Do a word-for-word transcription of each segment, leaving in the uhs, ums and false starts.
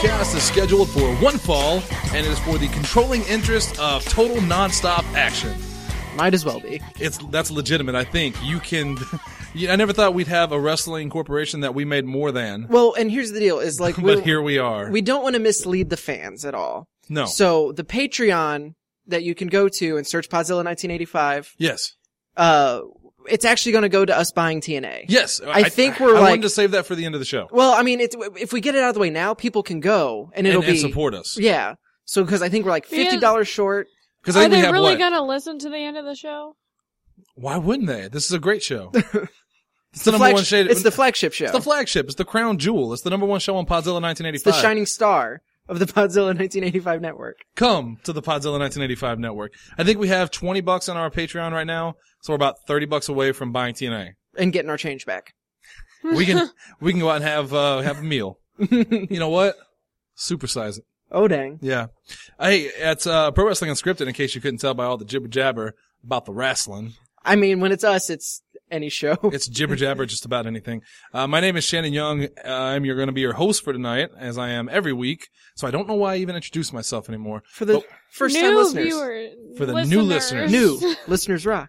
podcast is scheduled for one fall, and it is for the controlling interest of total nonstop action. Might as well be. It's that's legitimate. I think you can. Yeah, I never thought we'd have a wrestling corporation that we made more than. Well, and here's the deal: is like, but here we are. We don't want to mislead the fans at all. No. So the Patreon that you can go to and search Podzilla nineteen eighty-five. Yes. Uh, it's actually going to go to us buying T N A. Yes. I, I think I, we're I like. wanted to save that for the end of the show. Well, I mean, it's, if we get it out of the way now, people can go and it'll and, and be support us. Yeah. So because I think we're like fifty dollars short. Because Are we they have really what? going to listen to the end of the show? Why wouldn't they? This is a great show. It's the the number flag- one shade. It's the flagship show. It's the flagship. It's the crown jewel. It's the number one show on Podzilla nineteen It's eighty-five. the shining star of the Podzilla nineteen eighty-five network. Come to the Podzilla nineteen eighty-five network. I think we have twenty bucks on our Patreon right now, so we're about thirty bucks away from buying T N A. And getting our change back. We can we can go out and have uh have a meal. You know what? Supersize it. Oh dang. Yeah. Hey, it's uh Pro Wrestling Unscripted, in case you couldn't tell by all the jibber jabber about the wrestling. I mean, when it's us, it's any show. It's jibber jabber just about anything. Uh, my name is Shannon Young. Uh, I'm you're going to be your host for tonight, as I am every week. So I don't know why I even introduce myself anymore. For the But first New time listeners. viewer, For the listeners. new listeners. New listeners rock.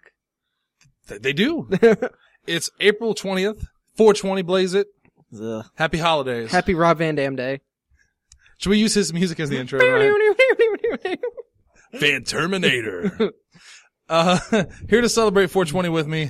th- they do. It's April twentieth. four twenty blaze it. Ugh. Happy holidays. Happy Rob Van Dam Day. Should we use his music as the intro tonight? Fan Terminator. Uh, here to celebrate four twenty with me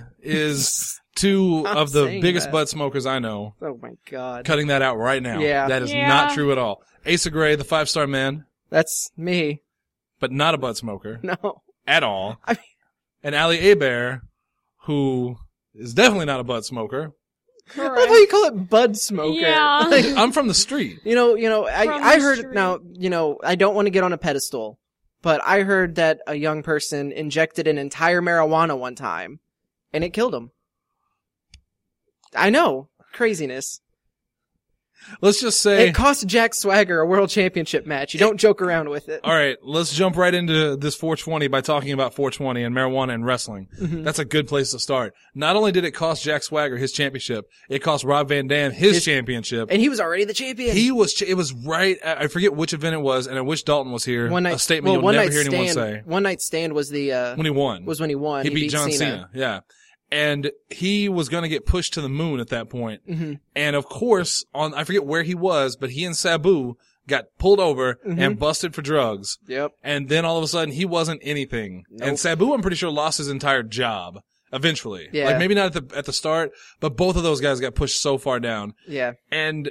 is two Stop of the saying biggest that. butt smokers I know. Oh my god. Cutting that out right now. Yeah. That is Yeah. not true at all. Asa Gray, the five-star man, That's me. but not a butt smoker No. at all. I mean- And Ali Abear, who is definitely not a butt smoker. I love how you call it bud smoker. Yeah. Like, I'm from the street. you know, you know, I, From I the heard, street. now, you know, I don't want to get on a pedestal, but I heard that a young person injected an entire marijuana one time, and it killed him. I know. Craziness. Let's just say, It cost Jack Swagger a world championship match. You don't joke around with it. all right, let's jump right into this four twenty by talking about four twenty and marijuana and wrestling. Mhm. That's a good place to start. Not only did it cost Jack Swagger his championship, it cost Rob Van Dam his, His- championship. And he was already the champion. He was, ch- it was right, at, I forget which event it was, and I wish Dalton was here. one night, a statement well, you'll one never night hear anyone stand, say. One night stand was the, uh, When he won. was when he won. he, beat, John Cena. Cena. Yeah. And he was going to get pushed to the moon at that point. Mm-hmm. And of course, on, I forget where he was, but he and Sabu got pulled over Mhm. and busted for drugs. Yep. And then all of a sudden he wasn't anything. Nope. And Sabu, I'm pretty sure, lost his entire job eventually. Yeah. Like maybe not at the, at the start, but both of those guys got pushed so far down. Yeah. And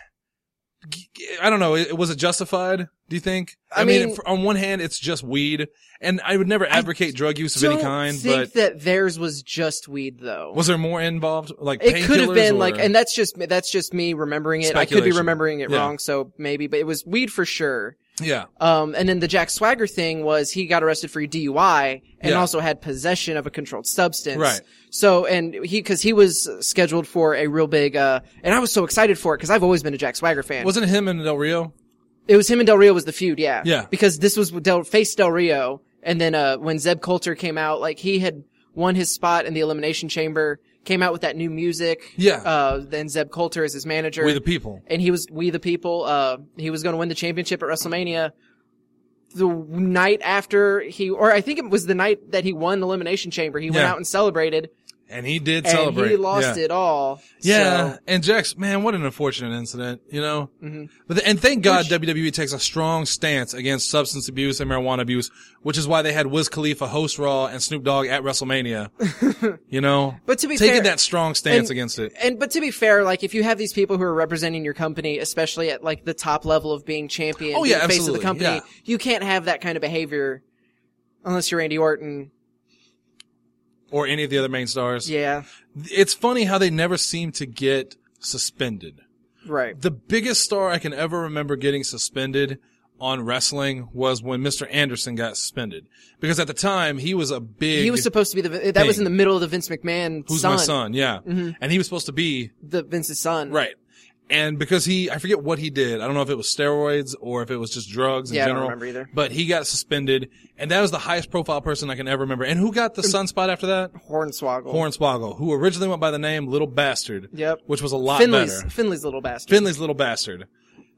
I don't know, it- was it justified, do you think? I I, mean, mean- if- on one hand, it's just weed. And I would never advocate drug use of any Don't kind, think but that theirs was just weed though. was there more involved? Like It could have painkillers been or- like, and that's just that's just me remembering it. I could be Speculation. remembering it Yeah. wrong, so maybe, but it was weed for sure. yeah. Um, and then the Jack Swagger thing was he got arrested for D U I and Yeah. also had possession of a controlled substance. Right. So, and he, cause he was scheduled for a real big, uh, and I was so excited for it cause I've always been a Jack Swagger fan. Wasn't it him and Del Rio? It was him and Del Rio was the feud, yeah. Yeah. Because this was Del, face Del Rio, and then, uh, when Zeb Coulter came out, like, he had won his spot in the Elimination Chamber, came out with that new music. Yeah. Uh, then Zeb Coulter is his manager. We the People. And he was, We the People, uh, he was gonna win the championship at WrestleMania. The night after he, or I think it was the night that he won the Elimination Chamber, he went Yeah. out and celebrated, And he did and celebrate. he lost yeah. it all. Yeah. So, And Jax, man, what an unfortunate incident, you know? mhm. But, and thank God Which- W W E takes a strong stance against substance abuse and marijuana abuse, which is why they had Wiz Khalifa host Raw and Snoop Dogg at WrestleMania. You know? But to be Taking fair, that strong stance and- against it. And but to be fair, like if you have these people who are representing your company, especially at like the top level of being champion, Oh, being yeah, the face of the absolutely, company, yeah. you can't have that kind of behavior unless you're Randy Orton. Or any of the other main stars. Yeah, It's funny how they never seem to get suspended. right. The biggest star I can ever remember getting suspended on wrestling was when Mister Anderson got suspended. Because at the time, he was a big... He was supposed to be the that was thing. in the middle of the Vince McMahon Who's son, my son? Yeah. Mhm. And he was supposed to be... the Vince's son. Right. And because he, I forget what he did. I don't know if it was steroids or if it was just drugs in Yeah, I don't general. remember either. But he got suspended, and that was the highest profile person I can ever remember. And who got the sunspot after that? Hornswoggle. Hornswoggle, who originally went by the name Little Bastard. Yep. Which was a lot Finley's better. Finley's little bastard. Finley's Little Bastard.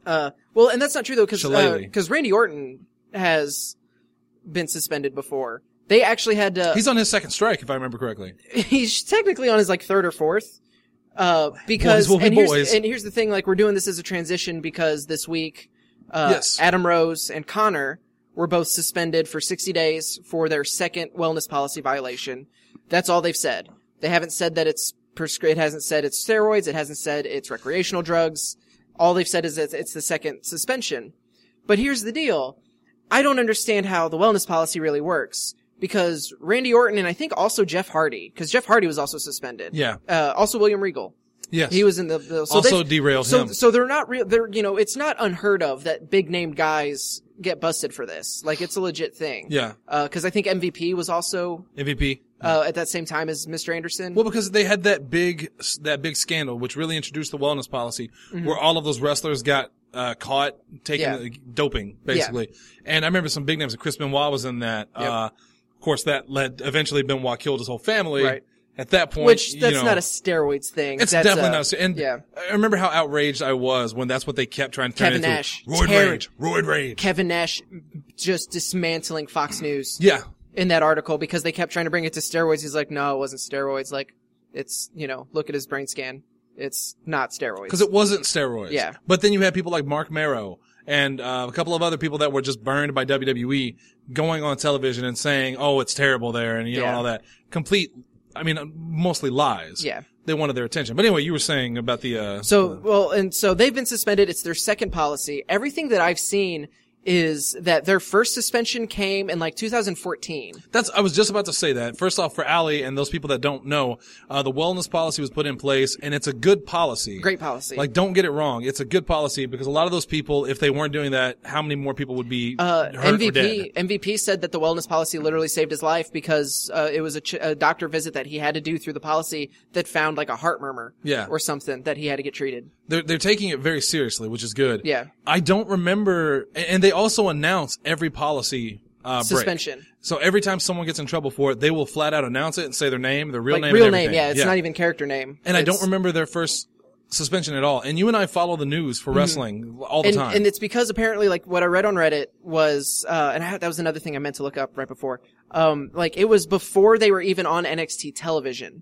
Uh, well, and that's not true though, because Shillelagh. because Randy Orton has been suspended before. They actually had to. He's on his second strike, if I remember correctly. He's technically on his like third or fourth. Uh, because Boys will be and, here's, boys. and here's the thing, like we're doing this as a transition because this week, uh, Yes. Adam Rose and Connor were both suspended for sixty days for their second wellness policy violation. That's all they've said. They haven't said that it's prescri- it hasn't said it's steroids. It hasn't said it's recreational drugs. All they've said is that it's the second suspension. But here's the deal. I don't understand how the wellness policy really works. Because Randy Orton and I think also Jeff Hardy, because Jeff Hardy was also suspended. Yeah. Uh, also William Regal. Yes. He was in the, the so also they've- derailed so, him. So they're not real, they're, you know, it's not unheard of that big name guys get busted for this. Like, it's a legit thing. Yeah. Uh, cause I think M V P was also, M V P. uh, at that same time as Mister Anderson. Well, because they had that big, that big scandal, which really introduced the wellness policy, where all of those wrestlers got uh, caught taking Mm-hmm. Yeah. uh, doping, basically. And I remember some big names. Chris Benoit was in that. Yep. Uh, of course, that led eventually Benoit killed his whole family. Right. At that point, Which, you that's know, not a steroids thing. It's that's definitely a, not. And yeah. I remember how outraged I was when that's what they kept trying to turn Kevin into. Nash. Roid Terror- rage. Roid rage. Kevin Nash just dismantling Fox News. Yeah. In that article because they kept trying to bring it to steroids. He's like, no, it wasn't steroids. Like, it's, you know, look at his brain scan. It's not steroids. Because it wasn't steroids. Yeah. But then you had people like Mark Marrow and uh, a couple of other people that were just burned by W W E going on television and saying, oh, it's terrible there, and, you know, Yeah. and all that. Complete, I mean, uh, mostly lies. Yeah. They wanted their attention. But anyway, you were saying about the... Uh, So, well, and so they've been suspended. It's their second policy. Everything that I've seen is that their first suspension came in like two thousand fourteen. That's, I was just about to say that. First off, for Allie and those people that don't know, uh, the wellness policy was put in place, and it's a good policy. Great policy. Like, don't get it wrong. It's a good policy because a lot of those people, if they weren't doing that, how many more people would be Uh, hurt or dead? M V P, M V P said that the wellness policy literally saved his life because, uh, it was a, ch- a doctor visit that he had to do through the policy that found like a heart murmur. Yeah. Or something that he had to get treated. They're, they're taking it very seriously, which is good. Yeah. I don't remember, and they also announce every policy, uh, break. Suspension. So every time someone gets in trouble for it, they will flat out announce it and say their name, their real Like name, real and name. everything. Yeah. It's not even character name. And I don't It's- remember their first suspension at all. And you and I follow the news for wrestling all the and, time. and it's because apparently, like, what I read on Reddit was, uh, and I, that was another thing I meant to look up right before. Um, like, it was before they were even on N X T television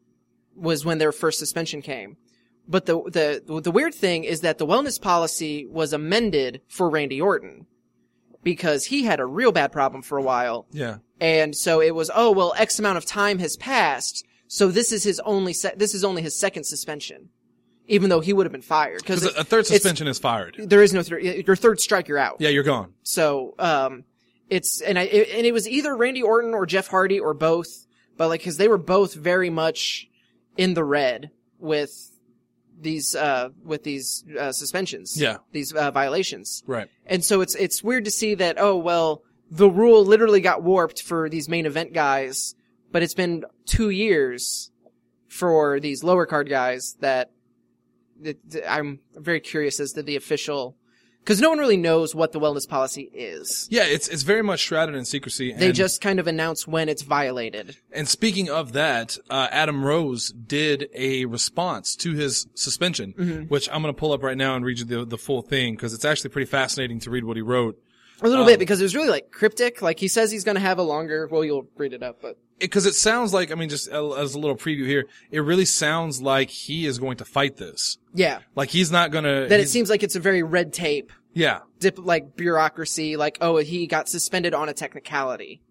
was when their first suspension came. But the, the, the weird thing is that the wellness policy was amended for Randy Orton because he had a real bad problem for a while. yeah. And so it was, oh, well, X amount of time has passed. So this is his only, se- this is only his second suspension. Even though he would have been fired. Because Because a third suspension is fired. there is no third. Your third strike, you're out. Yeah, you're gone. So, um, it's and I it, and it was either Randy Orton or Jeff Hardy or both, but like because they were both very much in the red with these uh with these uh, suspensions. Yeah. These uh, violations. Right. And so it's it's weird to see that. Oh well, the rule literally got warped for these main event guys, but it's been two years for these lower card guys that. It, I'm very curious as to the official, because no one really knows what the wellness policy is. Yeah, it's it's very much shrouded in secrecy. They and, just kind of announce when it's violated. And speaking of that, uh, Adam Rose did a response to his suspension, Mm-hmm. which I'm going to pull up right now and read you the, the full thing because it's actually pretty fascinating to read what he wrote. A little Um, bit, because it was really like cryptic. Like he says he's going to have a longer, well, you'll read it up, but. Because it, it sounds like, I mean, just as a little preview here, it really sounds like he is going to fight this. Yeah. Like he's not going to. That it seems like it's a very red tape, Yeah. dip, like bureaucracy, like, oh, he got suspended on a technicality.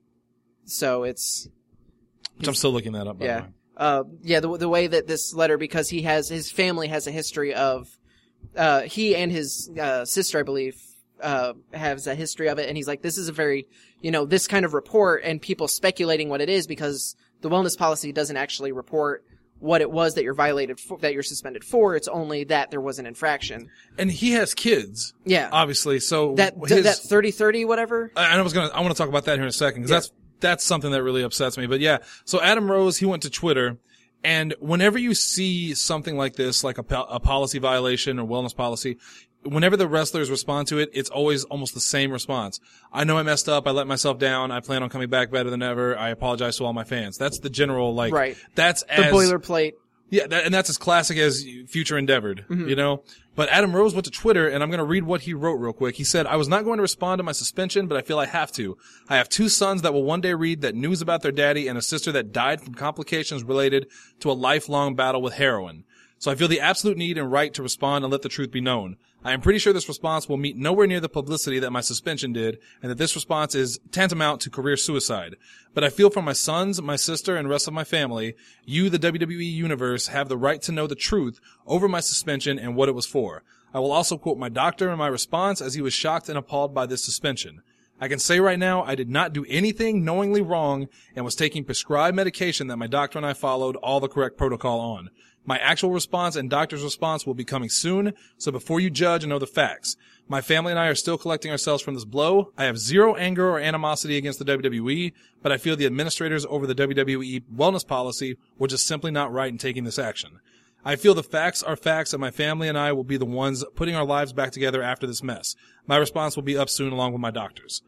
So it's. Which I'm still looking that up, by the Yeah. way. Uh, yeah, the, the way that this letter, because he has, his family has a history of, uh, he and his, uh, sister, I believe, uh, has a history of it. And he's like, this is a very, you know, this kind of report and people speculating what it is because the wellness policy doesn't actually report what it was that you're violated for, that you're suspended for. It's only that there was an infraction. And he has kids, Yeah. obviously, so that, his, that thirty thirty, whatever. I I was gonna, I want to talk about that here in a second because Yeah. that's that's something that really upsets me. But yeah, so Adam Rose, he went to Twitter, and whenever you see something like this, like a, po- a policy violation or wellness policy, whenever the wrestlers respond to it, it's always almost the same response. I know I messed up. I let myself down. I plan on coming back better than ever. I apologize to all my fans. That's the general, like, Right. that's The as, boilerplate. Yeah, that, and that's as classic as Future Endeavored, Mm-hmm. you know? But Adam Rose went to Twitter, and I'm going to read what he wrote real quick. He said, I was not going to respond to my suspension, but I feel I have to. I have two sons that will one day read that news about their daddy and a sister that died from complications related to a lifelong battle with heroin. So I feel the absolute need and right to respond and let the truth be known. I am pretty sure this response will meet nowhere near the publicity that my suspension did, and that this response is tantamount to career suicide. But I feel for my sons, my sister, and rest of my family, you, the W W E Universe, have the right to know the truth over my suspension and what it was for. I will also quote my doctor in my response, as he was shocked and appalled by this suspension. I can say right now I did not do anything knowingly wrong and was taking prescribed medication that my doctor and I followed all the correct protocol on. My actual response and doctor's response will be coming soon, so before you judge, know the facts. My family and I are still collecting ourselves from this blow. I have zero anger or animosity against the W W E, but I feel the administrators over the W W E wellness policy were just simply not right in taking this action. I feel the facts are facts, and my family and I will be the ones putting our lives back together after this mess. My response will be up soon along with my doctor's.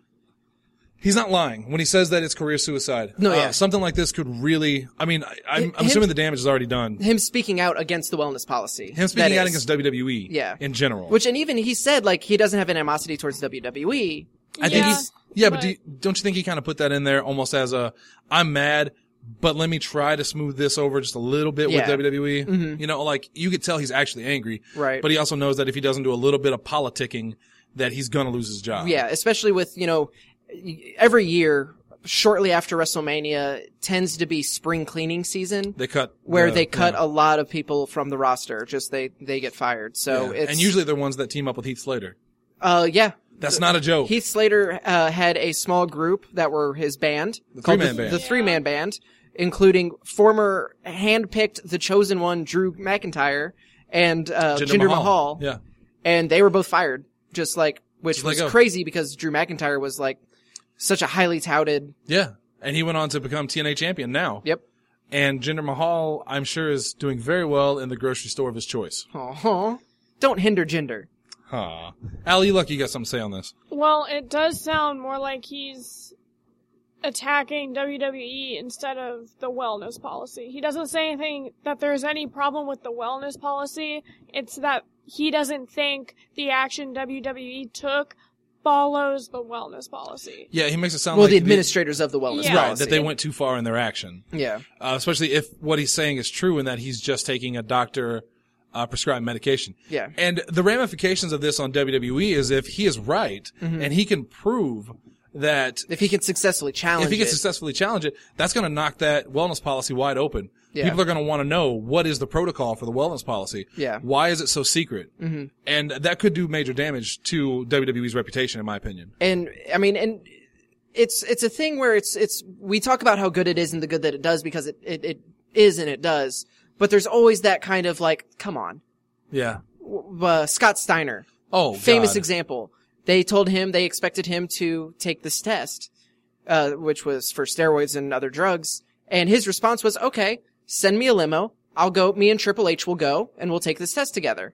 He's not lying when he says that it's career suicide. No, yeah. Uh, something like this could really, I mean, I, I'm, I'm Him- assuming the damage is already done. Him speaking out against the wellness policy. Him speaking that out is. against W W E Yeah. in general. Which, and even he said, like, he doesn't have an animosity towards W W E. I think Yeah, he's, yeah, but, but- do you, don't you think he kind of put that in there almost as a, I'm mad, but let me try to smooth this over just a little bit Yeah. with W W E? Mhm. You know, like, you could tell he's actually angry. Right. But he also knows that if he doesn't do a little bit of politicking, that he's gonna lose his job. Yeah, especially with, you know, every year, shortly after WrestleMania, tends to be spring cleaning season. They cut. Where the- they cut yeah. a lot of people from the roster. Just they, they get fired. So Yeah. it's, And usually they're ones that team up with Heath Slater. uh, yeah. That's not a joke. Heath Slater, uh, had a small group that were his band. The called three-man band. The three-man band, including former handpicked The Chosen One, Drew McIntyre, and, uh, Jinder Jinder Mahal. Mahal. Yeah. And they were both fired. Just like, which Just was let go. crazy because Drew McIntyre was like such a highly touted. Yeah. And he went on to become T N A champion now. Yep. And Jinder Mahal, I'm sure, is doing very well in the grocery store of his choice. Aw. Don't hinder Jinder. Huh. Al, you lucky you got something to say on this. Well, it does sound more like he's attacking W W E instead of the wellness policy. He doesn't say anything that there's any problem with the wellness policy. It's that he doesn't think the action W W E took follows the wellness policy. Yeah, he makes it sound Well, like the administrators of the wellness Yeah. right, policy. that they went too far in their action. Yeah. Uh, especially if what he's saying is true and that he's just taking a doctor uh, prescribed medication. Yeah. And the ramifications of this on W W E is if he is right Mm-hmm. and he can prove that If he can successfully challenge if he can it. successfully challenge it, that's going to knock that wellness policy wide open. Yeah. People are going to want to know what is the protocol for the wellness policy. Yeah. Why is it so secret? Mm-hmm. And that could do major damage to W W E's reputation, in my opinion. And I mean, and it's it's a thing where it's it's we talk about how good it is and the good that it does because it it, it is and it does, but there's always that kind of like, come on, Yeah. W- uh, Scott Steiner, Oh, famous God. example. They told him they expected him to take this test, uh, which was for steroids and other drugs, and his response was, "Okay, send me a limo. I'll go. Me and Triple H will go, and we'll take this test together."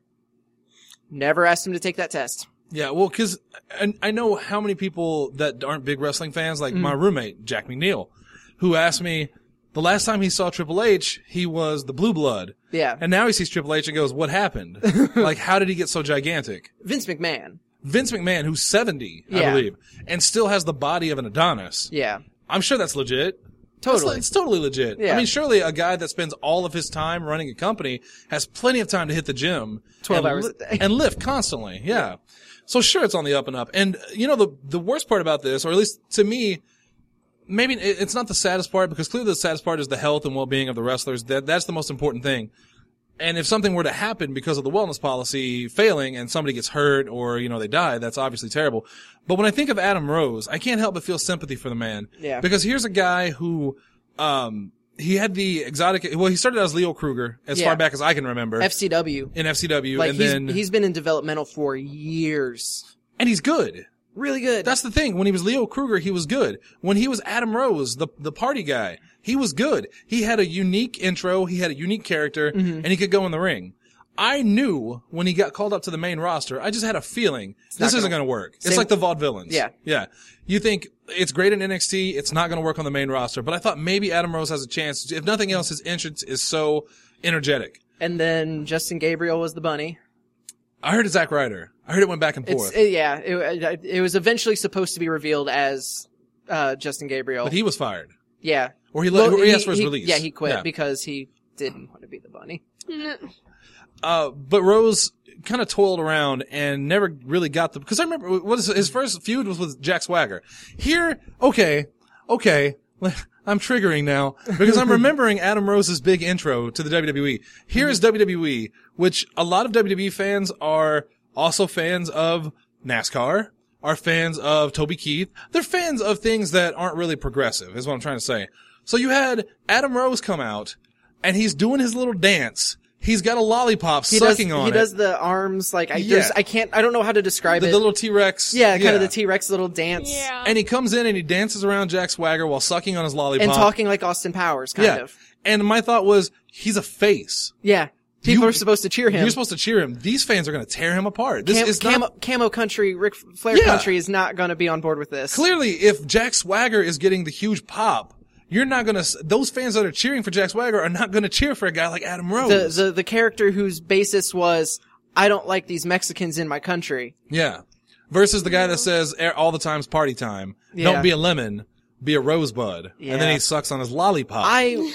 Never asked him to take that test. Yeah, well, because I know how many people that aren't big wrestling fans, like my roommate, Jack McNeil, who asked me the last time he saw Triple H, he was the Blue Blood. Yeah, And now he sees Triple H and goes, what happened? Like, how did he get so gigantic? Vince McMahon. Vince McMahon, who's seventy, I Yeah. believe, and still has the body of an Adonis. Yeah, I'm sure that's legit. totally. That's, it's totally legit. Yeah. I mean, surely a guy that spends all of his time running a company has plenty of time to hit the gym. twelve and hours li- a day. and lift constantly. Yeah. So sure, it's on the up and up. And, you know, the, the worst part about this, or at least to me, maybe it- it's not the saddest part because clearly the saddest part is the health and well-being of the wrestlers. That, that's the most important thing. And if something were to happen because of the wellness policy failing and somebody gets hurt or, you know, they die, that's obviously terrible. But when I think of Adam Rose, I can't help but feel sympathy for the man. Yeah. Because here's a guy who, um, he had the exotic, well, he started as Leo Kruger as Yeah. far back as I can remember F C W. in F C W. Like and he's then, he's been in developmental for years. and he's good. Really good. That's the thing. When he was Leo Kruger, he was good. When he was Adam Rose, the the party guy, he was good. He had a unique intro. He had a unique character, Mm-hmm. and he could go in the ring. I knew when he got called up to the main roster, I just had a feeling this not isn't gonna- going to work. It's Same- like the Vaudevillains. Yeah. Yeah. You think it's great in N X T, it's not going to work on the main roster, but I thought maybe Adam Rose has a chance. If nothing else, his entrance is so energetic. And then Justin Gabriel was the bunny. I heard it's Zack Ryder. I heard it went back and It's forth. it, yeah. It, it was eventually supposed to be revealed as uh, Justin Gabriel. But he was fired. yeah. Or he, let, Well, or he asked for his he- release. Yeah, he quit Yeah. because he didn't want to be the bunny. Uh, but Rose kind of toiled around and never really got the, because I remember what is his first feud was with Jack Swagger. Here, okay, okay, I'm triggering now because I'm remembering Adam Rose's big intro to the W W E. Here is W W E, which a lot of W W E fans are also fans of NASCAR, are fans of Toby Keith. They're fans of things that aren't really progressive, is what I'm trying to say. So you had Adam Rose come out and he's doing his little dance. He's got a lollipop He sucking does, on he it. does the arms like I Yeah. there's I can't I don't know how to describe the, it. the little T-Rex. yeah, kind of the T-Rex little dance. Yeah. And he comes in and he dances around Jack Swagger while sucking on his lollipop. And talking like Austin Powers, kind yeah. of. And my thought was, he's a face. Yeah. People You- are supposed to cheer him. You're supposed to cheer him. These fans are going to tear him apart. This Cam- is camo, not camo country, Ric Flair Yeah. country is not going to be on board with this. clearly if Jack Swagger is getting the huge pop. You're not going to, those fans that are cheering for Jack Swagger are not going to cheer for a guy like Adam Rose. The, the the character whose basis was I don't like these Mexicans in my country. yeah. Versus the guy that says "Eh, all the time's party time. Yeah. Don't be a lemon, be a rosebud. Yeah. And then he sucks on his lollipop. I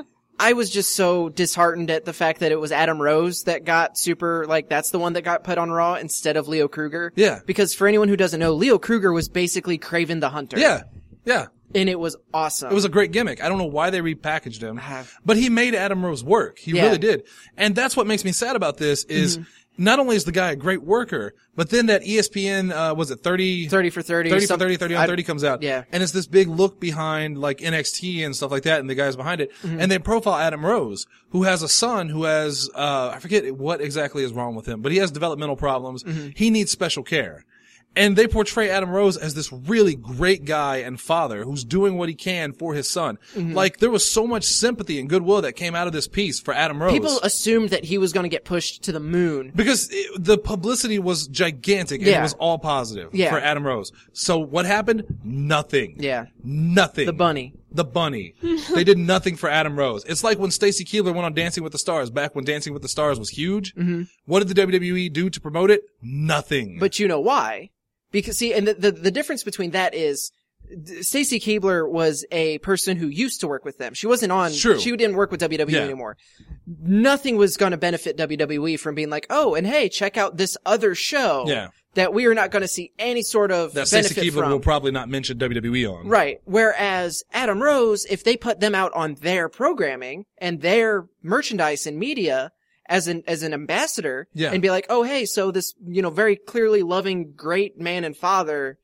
I was just so disheartened at the fact that it was Adam Rose that got super like that's the one that got put on Raw instead of Leo Kruger. Yeah. Because for anyone who doesn't know, Leo Kruger was basically Kraven the Hunter. yeah. Yeah. And it was awesome. It was a great gimmick. I don't know why they repackaged him, have- but he made Adam Rose work. He Yeah. really did. And that's what makes me sad about this is Mm-hmm. not only is the guy a great worker, but then that E S P N, uh, was it thirty? thirty for thirty. thirty for some- thirty, thirty on I- thirty comes out. yeah. And it's this big look behind like N X T and stuff like that and the guys behind it. Mm-hmm. And they profile Adam Rose, who has a son who has, uh, I forget what exactly is wrong with him, but he has developmental problems. Mm-hmm. He needs special care. And they portray Adam Rose as this really great guy and father who's doing what he can for his son. Mm-hmm. Like, there was so much sympathy and goodwill that came out of this piece for Adam Rose. People assumed that he was going to get pushed to the moon. Because it, the publicity was gigantic and Yeah. it was all positive Yeah. for Adam Rose. So what happened? Nothing. Yeah. Nothing. The bunny. The bunny. They did nothing for Adam Rose. It's like when Stacy Keibler went on Dancing with the Stars, back when Dancing with the Stars was huge. Mm-hmm. What did the W W E do to promote it? Nothing. But you know why? Because see, and the, the, the difference between that is Stacy Keibler was a person who used to work with them. She wasn't on, True. she didn't work with W W E Yeah. anymore. Nothing was going to benefit W W E from being like, oh, and hey, check out this other show Yeah. that we are not going to see any sort of that Stacy benefit Keibler from. will probably not mention W W E on. Right. Whereas Adam Rose, if they put them out on their programming and their merchandise and media as an, as an ambassador Yeah. and be like, oh, hey, so this, you know, very clearly loving, great man and father,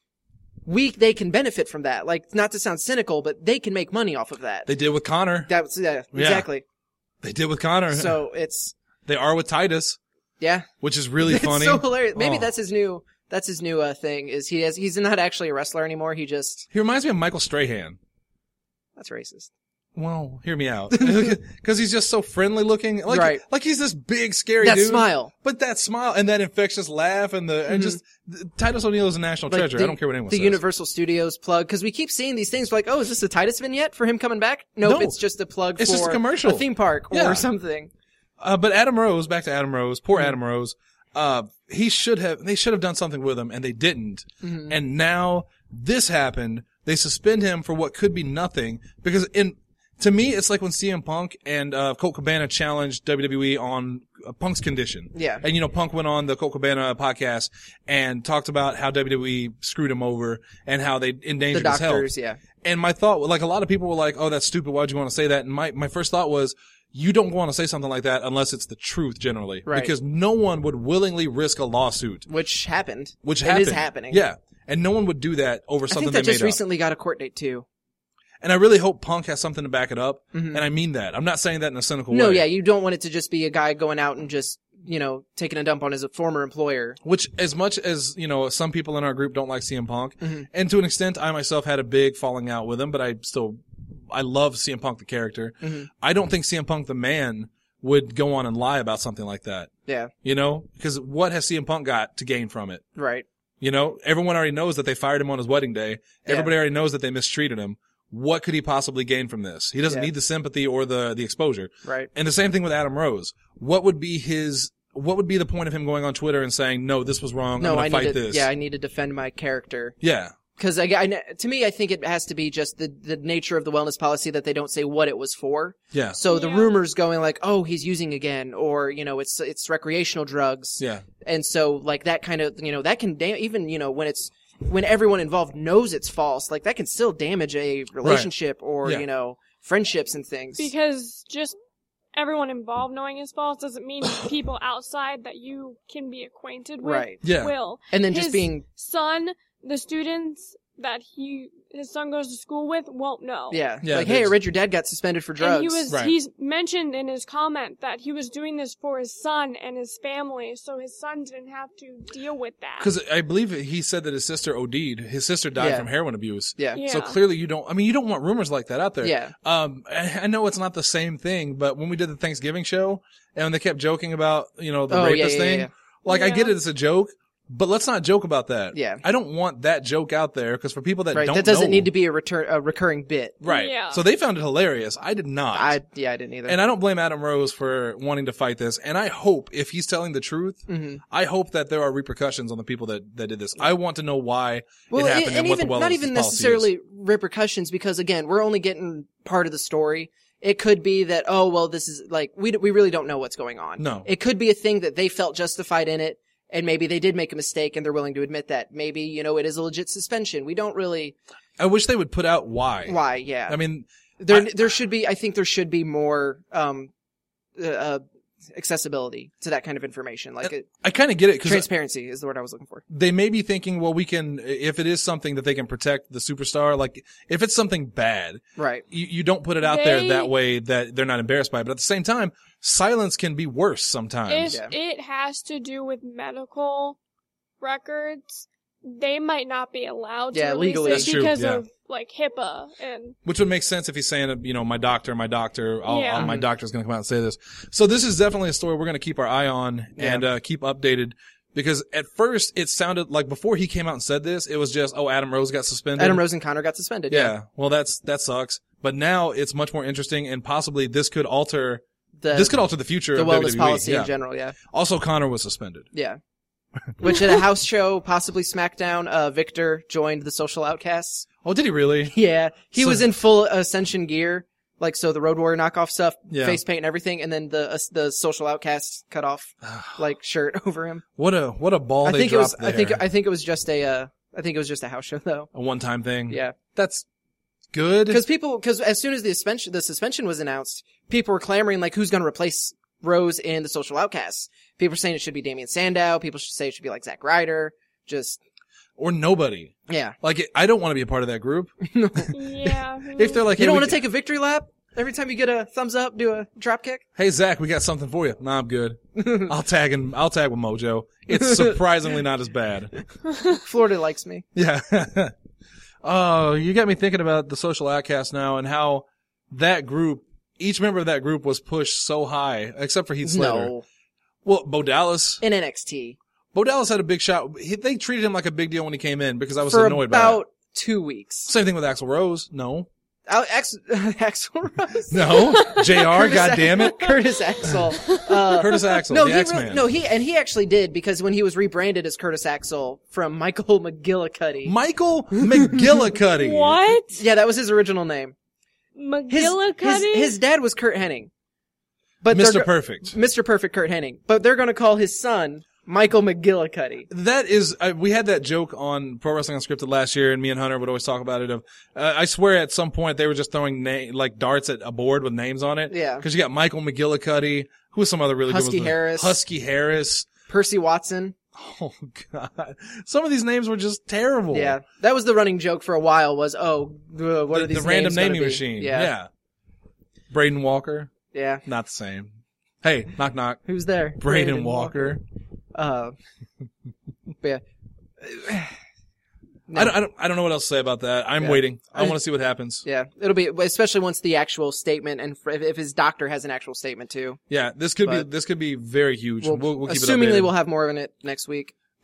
we, they can benefit from that. Like, not to sound cynical, but they can make money off of that. They did with Connor. That's, yeah, Yeah. exactly. They did with Connor. So it's, They are with Titus, yeah. which is really It's funny. so hilarious. Maybe Oh. that's his new, that's his new, uh, thing is he has, he's not actually a wrestler anymore. He just, He reminds me of Michael Strahan. that's racist. Well, hear me out. Because he's just so friendly looking. Like, Right. like he's this big, scary That dude. smile. But that smile and that infectious laugh and the, and just, Titus O'Neil is a national Like treasure. the- I don't care what anyone The says. Universal Studios plug, because we keep seeing these things like, oh, is this a Titus vignette for him coming back? Nope, No. it's just a plug It's for just a commercial. theme park or Yeah. something. Uh, but Adam Rose, back to Adam Rose, poor Mm-hmm. Adam Rose, uh, he should have, they should have done something with him and they didn't. Mm-hmm. And now this happened. They suspend him for what could be nothing because in, to me, it's like when C M Punk and, uh, Colt Cabana challenged W W E on uh, Punk's condition. Yeah. And, you know, Punk went on the Colt Cabana podcast and talked about how W W E screwed him over and how they The endangered his health. doctors, yeah. And my thought, like a lot of people were like, oh, that's stupid. Why'd you want to say that? And my, my first thought was, you don't want to say something like that unless it's the truth generally. Right. Because no one would willingly risk a lawsuit. Which happened. Which It happened. is happening. Yeah. And no one would do that over I something think that they just made recently got a court date too. up. And I really hope Punk has something to back it up. And I mean that. I'm not saying that in a cynical No, way. yeah, you don't want it to just be a guy going out and just, you know, taking a dump on his former employer. Which, as much as, you know, some people in our group don't like C M Punk, Mm-hmm. and to an extent, I myself had a big falling out with him, but I still, I love C M Punk the character. Mm-hmm. I don't think C M Punk the man would go on and lie about something like that. Yeah, You know? Because what has C M Punk got to gain from it? right. You know? Everyone already knows that they fired him on his wedding day. Yeah. Everybody already knows that they mistreated him. what could he possibly gain from this? He doesn't Yeah. need the sympathy or the, the exposure. Right. And the same thing with Adam Rose. What would be his, what would be the point of him going on Twitter and saying, no, this was wrong, No, I'm I gonna need fight to. this? Yeah, I need to defend my character. Yeah. Because I, I, to me, I think it has to be just the, the nature of the wellness policy that they don't say what it was for. Yeah. So the Yeah. rumors going like, oh, he's using again, or, you know, it's, it's recreational drugs. Yeah. And so, like, that kind of, you know, that can, da- even, you know, when it's, when everyone involved knows it's false, like, that can still damage a relationship or, Yeah. you know, friendships and things. Because just everyone involved knowing it's false doesn't mean people outside that you can be acquainted with Right. Yeah. will. And then His just being, son, the students that he his son goes to school with won't know. yeah, Yeah, like, hey, I there's- read your dad got suspended for drugs. And he was Right. he's mentioned in his comment that he was doing this for his son and his family, so his son didn't have to deal with that. Because I believe he said that his sister OD'd. His sister died Yeah. from heroin abuse. yeah. Yeah. So clearly you don't, I mean, you don't want rumors like that out there. Yeah. Um, I, I know it's not the same thing, but when we did the Thanksgiving show and when they kept joking about, you know, the Oh, yeah, rapist yeah, thing, yeah. like I Yeah. get it, it's a joke, but let's not joke about that. Yeah. I don't want that joke out there because for people that Right. don't That doesn't know- need to be a return, a recurring bit. Right. Yeah. So they found it hilarious. I did not. I, yeah, I didn't either. and I don't blame Adam Rose for wanting to fight this. And I hope if he's telling the truth, Mhm. I hope that there are repercussions on the people that, that did this. I want to know why Well, it happened and, and, what even the wellness not even policy necessarily is. repercussions, because again, we're only getting part of the story. It could be that, oh, well, this is like, we, we really don't know what's going on. No. It could be a thing that they felt justified in it, and maybe they did make a mistake and they're willing to admit that. Maybe, you know, it is a legit suspension. We don't really, I wish they would put out why. why, yeah. I mean, there, I- there should be, I think there should be more, um, uh, uh accessibility to that kind of information. Like, it, I kind of get it because transparency is the word I was looking for. they may be thinking, well, we can, if it is something that they can protect the superstar, like if it's something bad, Right. you, you don't put it out there They- that way that they're not embarrassed by it. But at the same time, silence can be worse sometimes. If Yeah. it has to do with medical records, they might not be allowed Yeah, to release legally. it That's true, because yeah. of like HIPAA and Which would make sense if he's saying, you know, my doctor, my doctor, I'll, Yeah. I'll- my doctor's going to come out and say this. So this is definitely a story we're going to keep our eye on and Yeah. uh, keep updated because at first it sounded like before he came out and said this, it was just, oh, Adam Rose got suspended. Adam Rose and Connor got suspended. Yeah. Yeah. Well, that's, that sucks. But now it's much more interesting and possibly this could alter, The, this could alter the future the of wellness W W E. policy Yeah. in general. Yeah. Also, Connor was suspended. Yeah. Which at a house show, possibly SmackDown, uh, Victor joined the Social Outcasts. Oh, did he really? Yeah. He So- was in full Ascension gear. Like, so the Road Warrior knockoff stuff, Yeah. face paint and everything, and then the, uh, the Social Outcasts cut off, like, shirt over him. What a, what a ball I they think it was, dropped I think, there. I think it was just a, uh, I think it was just a house show though. A one-time thing. Yeah. That's good. Cause people, cause as soon as the suspension, the suspension was announced, people were clamoring like, who's gonna replace Rose in the Social Outcasts? People were saying it should be Damian Sandow. People should say it should be like Zack Ryder. Just, Or nobody. yeah. Like, it, I don't want to be a part of that group. yeah. If they're like, You hey, don't we- want to take a victory lap? Every time you get a thumbs up, do a drop kick? hey, Zach, we got something for you. Nah, I'm good. I'll tag him. I'll tag with Mojo. It's surprisingly not as bad. Florida likes me. Yeah. Oh, you got me thinking about the Social Outcast now and how that group, each member of that group was pushed so high, except for Heath Slater. No. Well, Bo Dallas. In N X T. Bo Dallas had a big shot. He, they treated him like a big deal when he came in because I was For annoyed by about it. two weeks. Same thing with Axl Rose. No. Al- Ax- Axel Rose? No. J R, Curtis God Ax- damn it. Axel. Uh, Curtis Axel, no, the he X-Man. really, no, he, and he actually did because when he was rebranded as Curtis Axel from Michael McGillicuddy. Michael McGillicuddy. What? Yeah, that was his original name. His, McGillicuddy? his, his dad was Kurt Hennig. But they're Mister go- Perfect. Mister Perfect Kurt Hennig. But they're gonna call his son Michael McGillicuddy. That is, uh, we had that joke on Pro Wrestling Unscripted last year, and me and Hunter would always talk about it. Of, uh, I swear, at some point they were just throwing na- like darts at a board with names on it. Yeah. Because you got Michael McGillicuddy. Who was some other really Husky good ones? Harris. Husky Harris. Percy Watson. Oh God, some of these names were just terrible. Yeah. That was the running joke for a while was, oh, uh, what the, are these the random names gonna naming be? machine. Yeah. yeah. Braden Walker, Yeah. not the same. Hey, knock knock. Who's there? Braden Walker. Uh, but yeah. No. I don't, I don't, I don't know what else to say about that. I'm Yeah. waiting. I, I- want to see what happens. Yeah, it'll be, especially once the actual statement and if, if his doctor has an actual statement too. Yeah, this could be, But- this could be very huge. We'll, We'll, we'll keep it assumingly updated. we'll have more on it next week.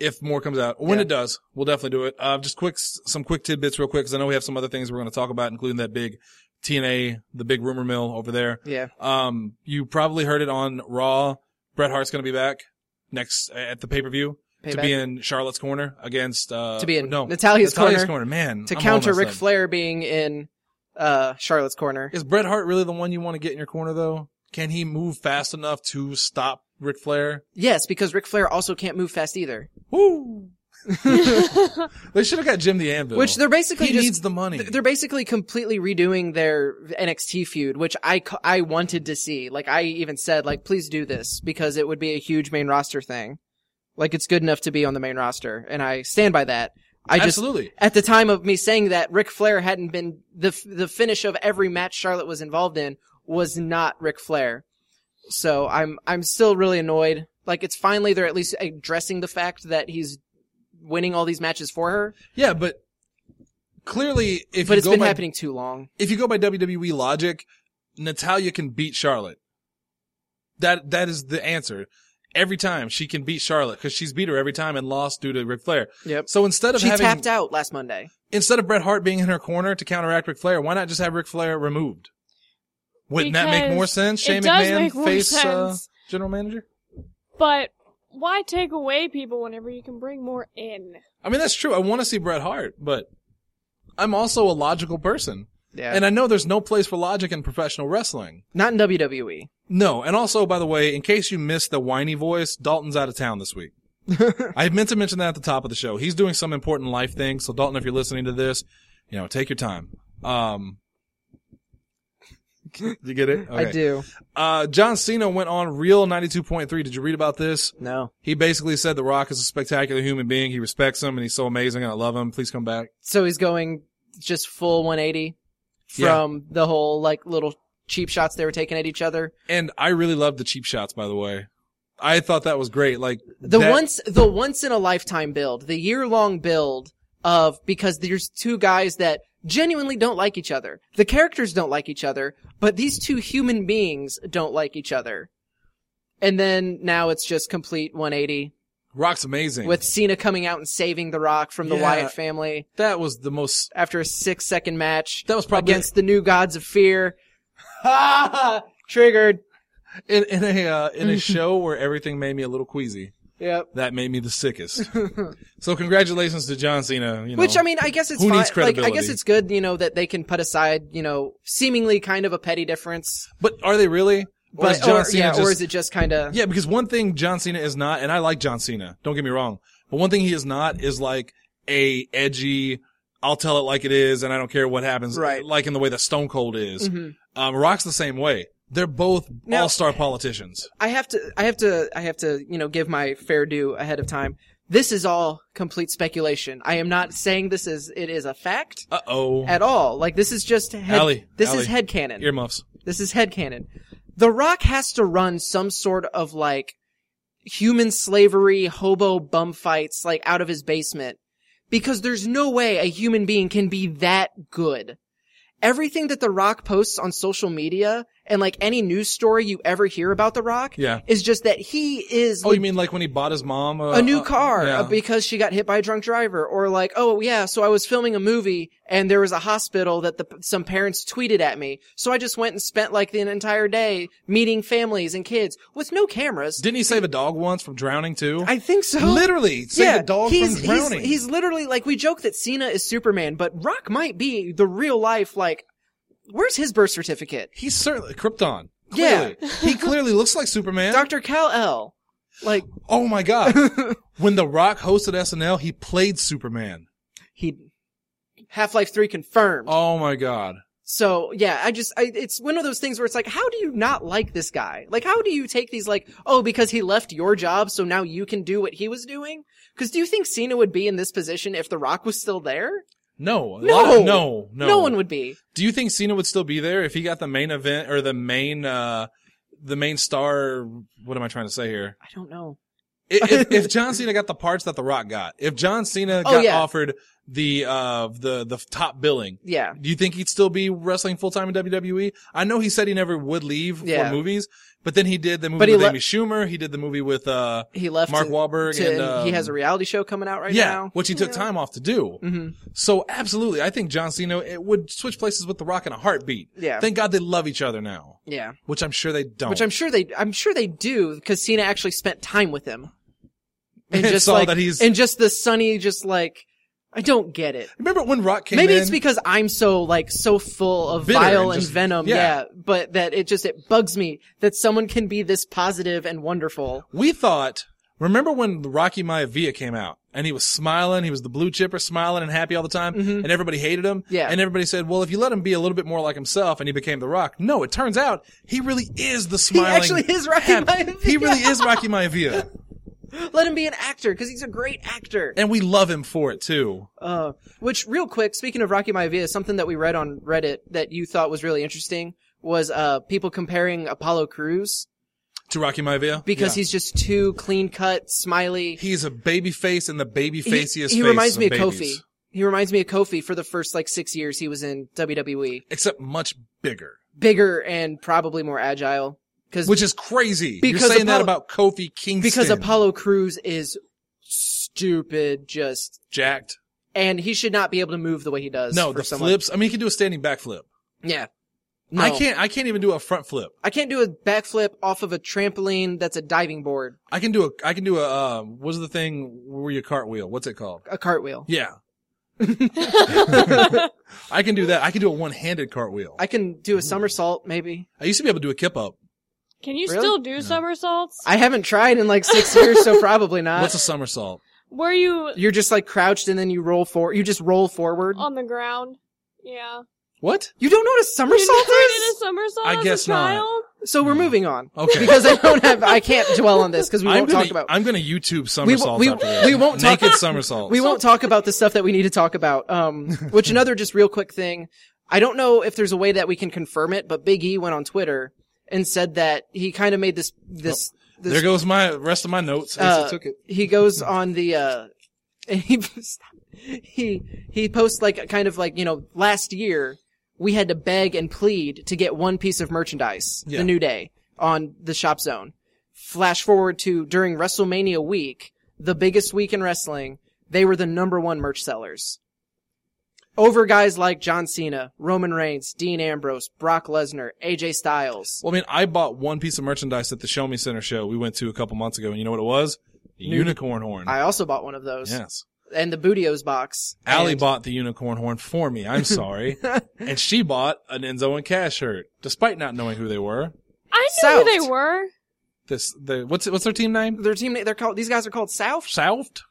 if more comes out. When Yeah. it does, we'll definitely do it. Uh, just quick, some quick tidbits real quick, because I know we have some other things we're going to talk about, including that big T N A, the big rumor mill over there. Yeah. Um, you probably heard it on Raw. Bret Hart's going to be back next at the pay-per-view to Payback. be in Charlotte's corner against, uh, To be in no, Natalia's corner. corner. Man. To I'm all counter messed Ric up. Flair being in uh Charlotte's corner. Is Bret Hart really the one you want to get in your corner, though? Can he move fast enough to stop Ric Flair? Yes, because Ric Flair also can't move fast either. Woo! They should have got Jim the Anvil. Which they're basically he just needs the money. they're basically completely redoing their N X T feud, which I c- I wanted to see. Like I even said, like please do this because it would be a huge main roster thing. Like it's good enough to be on the main roster, and I stand by that. I just Absolutely. at the time of me saying that, Ric Flair hadn't been the f- the finish of every match Charlotte was involved in was not Ric Flair. So I'm I'm still really annoyed. Like it's finally they're at least addressing the fact that he's winning all these matches for her. Yeah, but clearly, if But you it's go been by, happening too long. if you go by W W E logic, Natalya can beat Charlotte. That that is the answer. Every time she can beat Charlotte because she's beat her every time and lost due to Ric Flair. Yep. So instead of She having tapped out last Monday. instead of Bret Hart being in her corner to counteract Ric Flair, why not just have Ric Flair removed? Wouldn't that make more Because sense? Shane it does McMahon, make more face uh, sense. general manager. But why take away people whenever you can bring more in? I mean, that's true. I want to see Bret Hart, but I'm also a logical person. Yeah. And I know there's no place for logic in professional wrestling. Not in W W E. No. And also, by the way, in case you missed the whiny voice, Dalton's out of town this week. I meant to mention that at the top of the show. He's doing some important life thing. So Dalton, if you're listening to this, you know, take your time. Um, you get it? Okay. I do. Uh, John Cena went on Real ninety-two point three. Did you read about this? No. He basically said The Rock is a spectacular human being. He respects him and he's so amazing and I love him. Please come back. So he's going just full one eighty Yeah. from the whole like little cheap shots they were taking at each other. And I really loved the cheap shots, by the way. I thought that was great. Like The that- once the once in a lifetime build, the year long build of because there's two guys that genuinely don't like each other. The characters don't like each other, but these two human beings don't like each other. And then now it's just complete one eighty Rock's amazing. with Cena coming out and saving The Rock from the Yeah. Wyatt family that was the most. after a six second match. That was probably against the new gods of fear. Ha! Triggered. in, in a uh, in a show where everything made me a little queasy. Yep. That made me the sickest. So congratulations to John Cena. You know, Which I mean, I guess it's Who fine. needs Like, I credibility? guess it's good, you know, that they can put aside, you know, seemingly kind of a petty difference. but are they really? Or But is John or, Cena yeah, just, or is it just kind of? Yeah, because one thing John Cena is not, and I like John Cena. Don't get me wrong, but one thing he is not is like a edgy. I'll tell it like it is, and I don't care what happens. Right. Like in the way that Stone Cold is. Mhm. Um, Rock's the same way. They're both Now- all-star politicians. I have to, I have to, I have to, you know, give my fair due ahead of time. This is all complete speculation. I am not saying this is it is a fact Uh oh. at all. Like this is just head, Allie, this Allie. is headcanon. Earmuffs. This is headcanon. The Rock has to run some sort of like human slavery, hobo bum fights like out of his basement because there's no way a human being can be that good. Everything that The Rock posts on social media and like any news story you ever hear about The Rock Yeah. is just that he is Oh, you mean like when he bought his mom a, a new uh, car yeah. uh, because she got hit by a drunk driver, or like, oh yeah, so I was filming a movie and there was a hospital that the, some parents tweeted at me, so I just went and spent like the entire day meeting families and kids with no cameras. Didn't he save a dog once from drowning too? I think so. Literally save yeah, a dog he's, from drowning. He's, he's literally like, we joke that Cena is Superman, but Rock might be the real life. Like, where's his birth certificate? He's certainly Krypton. Yeah. Clearly. He clearly looks like Superman. Doctor Kal-El. Like, Oh my god. When The Rock hosted S N L, he played Superman. he Half-Life three confirmed. Oh my god. So yeah, I just, I, it's one of those things where it's like, how do you not like this guy? Like, how do you take these like, oh, because he left your job, so now you can do what he was doing? Because do you think Cena would be in this position if The Rock was still there? No. a No. lot of- no. No. No one would be. Do you think Cena would still be there if he got the main event or the main, uh, the main star? What am I trying to say here? I don't know. If, if, if John Cena got the parts that The Rock got, if John Cena Oh, got yeah. offered the uh the the top billing. Yeah. Do you think he'd still be wrestling full time in W W E? I know he said he never would leave Yeah. for movies, but then he did the movie But he with le- Amy Schumer. He did the movie with uh He left Mark to, Wahlberg, to, and um, he has a reality show coming out right yeah, now. which he took Yeah. time off to do. Mm-hmm. So absolutely, I think John Cena it would switch places with The Rock in a heartbeat. Yeah. Thank God they love each other now, Yeah. which I'm sure they don't. Which I'm sure they, I'm sure they do because Cena actually spent time with him. And And just saw like, that he's- and just the sunny, just like, I don't get it. Remember when Rock came Maybe in? it's because I'm so like so full of Bitter bile and and just- venom, yeah. yeah. But that it just it bugs me that someone can be this positive and wonderful. we thought. Remember when Rocky Maivia came out and he was smiling, he was the blue chipper, smiling and happy all the time, and everybody hated him. Yeah. And everybody said, "Well, if you let him be a little bit more like himself," and he became The Rock. No, it turns out he really is the smiling. actually is Rocky happy- Maivia. He really is Rocky Maivia, Let him be an actor because he's a great actor. and we love him for it too. Uh, which real quick, speaking of Rocky Maivia, something that we read on Reddit that you thought was really interesting was uh people comparing Apollo Crews To Rocky Maivia because Yeah. he's just too clean cut, smiley. he's a baby face and the baby He, faciest. he face reminds me of Kofi. babies. He reminds me of Kofi for the first like six years he was in W W E. except much bigger, Bigger and probably more agile. Cause, which is crazy. Because You're saying that Apollo- about Kofi Kingston because Apollo Crews is stupid, just, jacked. and he should not be able to move the way he does. No, for the someone. flips. I mean, he can do a standing back flip. Yeah. No. I can't. I can't even do a front flip. I can't do a backflip off of a trampoline that's a diving board, I can do a. I can do a. Uh, what's the thing where you cartwheel? What's it called? a cartwheel. Yeah. I can do that. I can do a one-handed cartwheel. I, I can do a somersault, maybe. used to be able to do a kip up. Can you Really? still do somersaults? I haven't tried in like six years, so probably not. What's a somersault? Where you You're just like crouched and then you roll for. You just roll forward. on the ground? Yeah. What? You don't know what a You somersault never did is? a somersault I as guess a not. child? So we're moving on. Okay. Because I don't have. I can't dwell on this because we I'm won't gonna. talk about. I'm gonna YouTube somersaults we- after this. we won't talk- naked somersaults. We won't talk about the stuff that we need to talk about. Um, which another just real quick thing. I don't know if there's a way that we can confirm it, but Big E went on Twitter and said that he kind of made this this. this There goes my rest of my notes. Asa uh, took it. he goes on the uh and he he he posts like kind of like, you know, last year we had to beg and plead to get one piece of merchandise, Yeah. the New Day, on the Shop Zone. Flash forward to during WrestleMania week, the biggest week in wrestling, they were the number one merch sellers. Over guys like John Cena, Roman Reigns, Dean Ambrose, Brock Lesnar, A J Styles. Well, I mean, I bought one piece of merchandise at the Show Me Center show we went to a couple months ago, and you know what it was? A New- unicorn horn. I also bought one of those. Yes. And the Bootios box. Allie And- bought the unicorn horn for me. I'm sorry. And she bought an Enzo and Cash shirt, despite not knowing who they were. I knew who they Southed. were. This, the, what's, what's their team name? Their team, they're called, these guys are called South. Southed?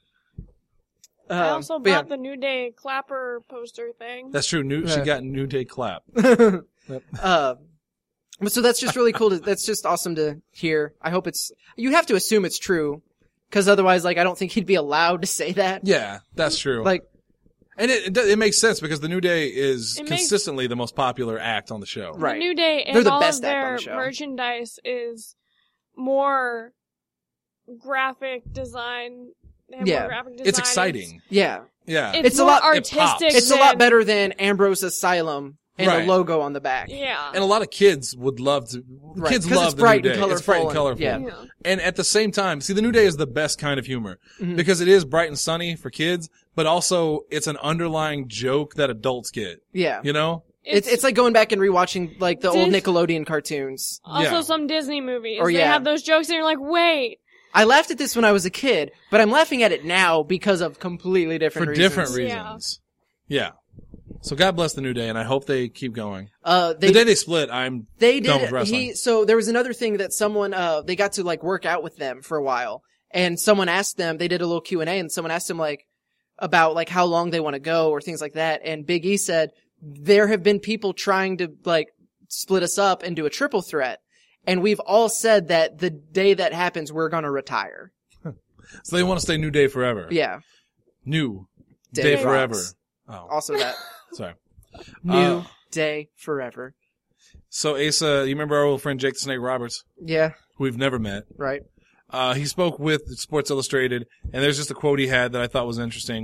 I Um, also but yeah. bought the New Day clapper poster thing. That's true. New, she Yeah. got New Day clap. Uh, but so that's just really cool. To, that's just awesome to hear. I hope it's, you have to assume it's true. Cause otherwise, like, I don't think he'd be allowed to say that. Yeah, that's true. Like, and it, it, it makes sense because the New Day is It makes- consistently the most popular act on the show. Right. The New Day and They're the all best of act on their the show. merchandise is more graphic design. They have Yeah. more graphic design. It's exciting. yeah. Yeah. It's, It's a more lot- it pops. artistic. It's a lot than- better than Ambrose Asylum and Right. a logo on the back. Yeah. And a lot of kids would love to. Right, Kids 'cause love it's the bright New and Day. It's bright and colorful colorful. and- yeah. Yeah. And at the same time, see, the New Day is the best kind of humor Mhm. because it is bright and sunny for kids, but also it's an underlying joke that adults get. Yeah. You know? It's, it's like going back and rewatching like the old Dis- Nickelodeon cartoons. also yeah. some Disney movies. Or, they yeah. have those jokes and you're like, wait. I laughed at this when I was a kid, but I'm laughing at it now because of completely different For reasons. different Yeah. reasons. Yeah. So God bless the New Day, and I hope they keep going. Uh, they the day they split, I'm They done did. with wrestling. He so there was another thing that someone uh they got to like work out with them for a while, and someone asked them. They did a little Q and A, and someone asked them like about like how long they want to go or things like that. And Big E said there have been people trying to like split us up and do a triple threat, and we've all said that the day that happens we're gonna retire. So they want to stay New Day forever. Yeah, New Day Day, rocks. forever. Oh, also that sorry. new Uh, day forever. So Asa, you remember our old friend Jake the Snake Roberts, Yeah, who we've never met? right. Uh, he spoke with Sports Illustrated, and there's just a quote he had that I thought was interesting.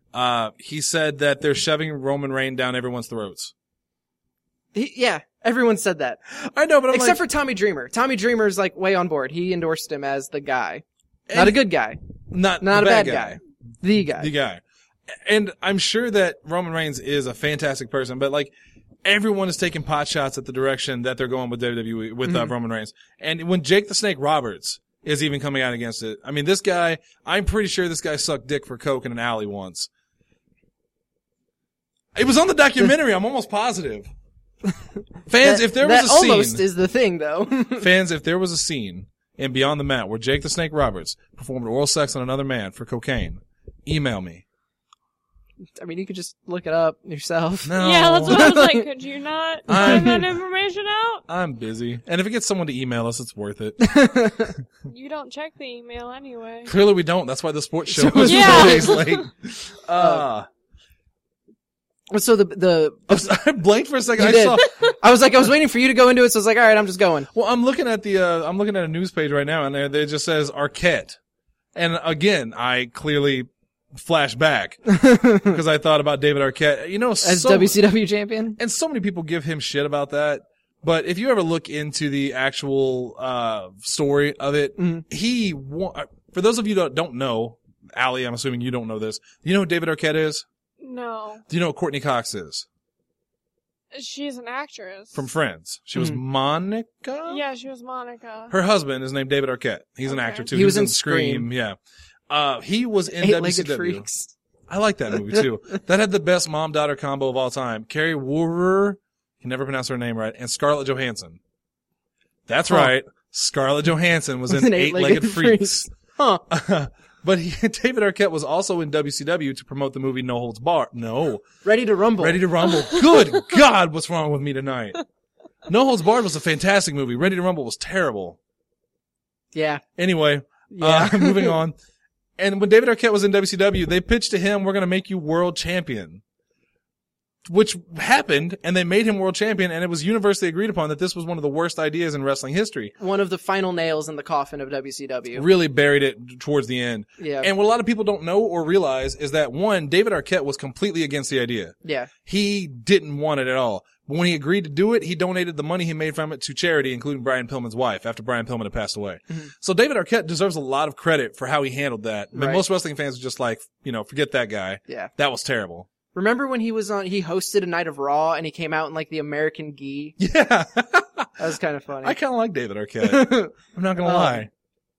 Uh, he said that they're shoving Roman Reigns down everyone's throats. He, yeah, everyone said that. I know, but I'm Except like, for Tommy Dreamer. Tommy Dreamer's like way on board. He endorsed him as the guy. And- Not a good guy. not, Not the a bad bad guy. The guy. The guy. And I'm sure that Roman Reigns is a fantastic person, but like, everyone is taking pot shots at the direction that they're going with W W E, with uh, Mhm. Roman Reigns. And when Jake the Snake Roberts is even coming out against it, I mean, this guy, I'm pretty sure this guy sucked dick for coke in an alley once. It was on the documentary, I'm almost positive. Fans, That- if there was that a scene, almost is the thing, though. fans, if there was a scene in Beyond the Mat where Jake the Snake Roberts performed oral sex on another man for cocaine, email me. I mean, you could just look it up yourself. No. Yeah, that's what I was like. Could you not I'm- find that information out? I'm busy. And if it gets someone to email us, it's worth it. You don't check the email anyway. Clearly we don't. That's why the sports show So- was Yeah. four days late. Uh, So the the I was- I blanked for a second. You I did. saw. I was like, I was waiting for you to go into it, so I was like, all right, I'm just going. Well, I'm looking at the. Uh, I'm looking at a news page right now, and there, there it just says Arquette. And again, I clearly flash back because I thought about David Arquette. You know, As so, W C W champion. and so many people give him shit about that. But if you ever look into the actual uh story of it, Mhm. he wa- for those of you that don't know, Allie, I'm assuming you don't know this. Do you know who David Arquette is? No. Do you know what Courtney Cox is? She's an actress. From Friends. She was Mhm. Monica? Yeah, she was Monica. Her husband is named David Arquette. He's an Okay. actor too. He was in Scream. Yeah. Uh, he was in W C Eight-legged W. freaks. I like that movie too. That had the best mom-daughter combo of all time. Carrie Woorer, can never pronounce her name right, and Scarlett Johansson. That's Huh. right. Scarlett Johansson was Was in in Eight-Legged, Eight-Legged Freaks. Huh. But he, David Arquette was also in W C W to promote the movie No Holds Barred. No. Ready to rumble. Ready to Rumble. Good God, what's wrong with me tonight? No Holds Barred was a fantastic movie. Ready to Rumble was terrible. Yeah. Anyway, Yeah. uh, moving on. And when David Arquette was in W C W, they pitched to him, we're going to make you world champion. Which happened, and they made him world champion, and it was universally agreed upon that this was one of the worst ideas in wrestling history. One of the final nails in the coffin of W C W. Really buried it towards the end. Yeah. And what a lot of people don't know or realize is that, one, David Arquette was completely against the idea. yeah. He didn't want it at all. But when he agreed to do it, he donated the money he made from it to charity, including Brian Pillman's wife, after Brian Pillman had passed away. Mhm. So David Arquette deserves a lot of credit for how he handled that. But Right. most wrestling fans are just like, you know, forget that guy. Yeah. That was terrible. Remember when he was on, he hosted a night of Raw and he came out in like the American gi? Yeah. That was kind of funny. I kind of like David Arquette. I'm not going to Um, lie.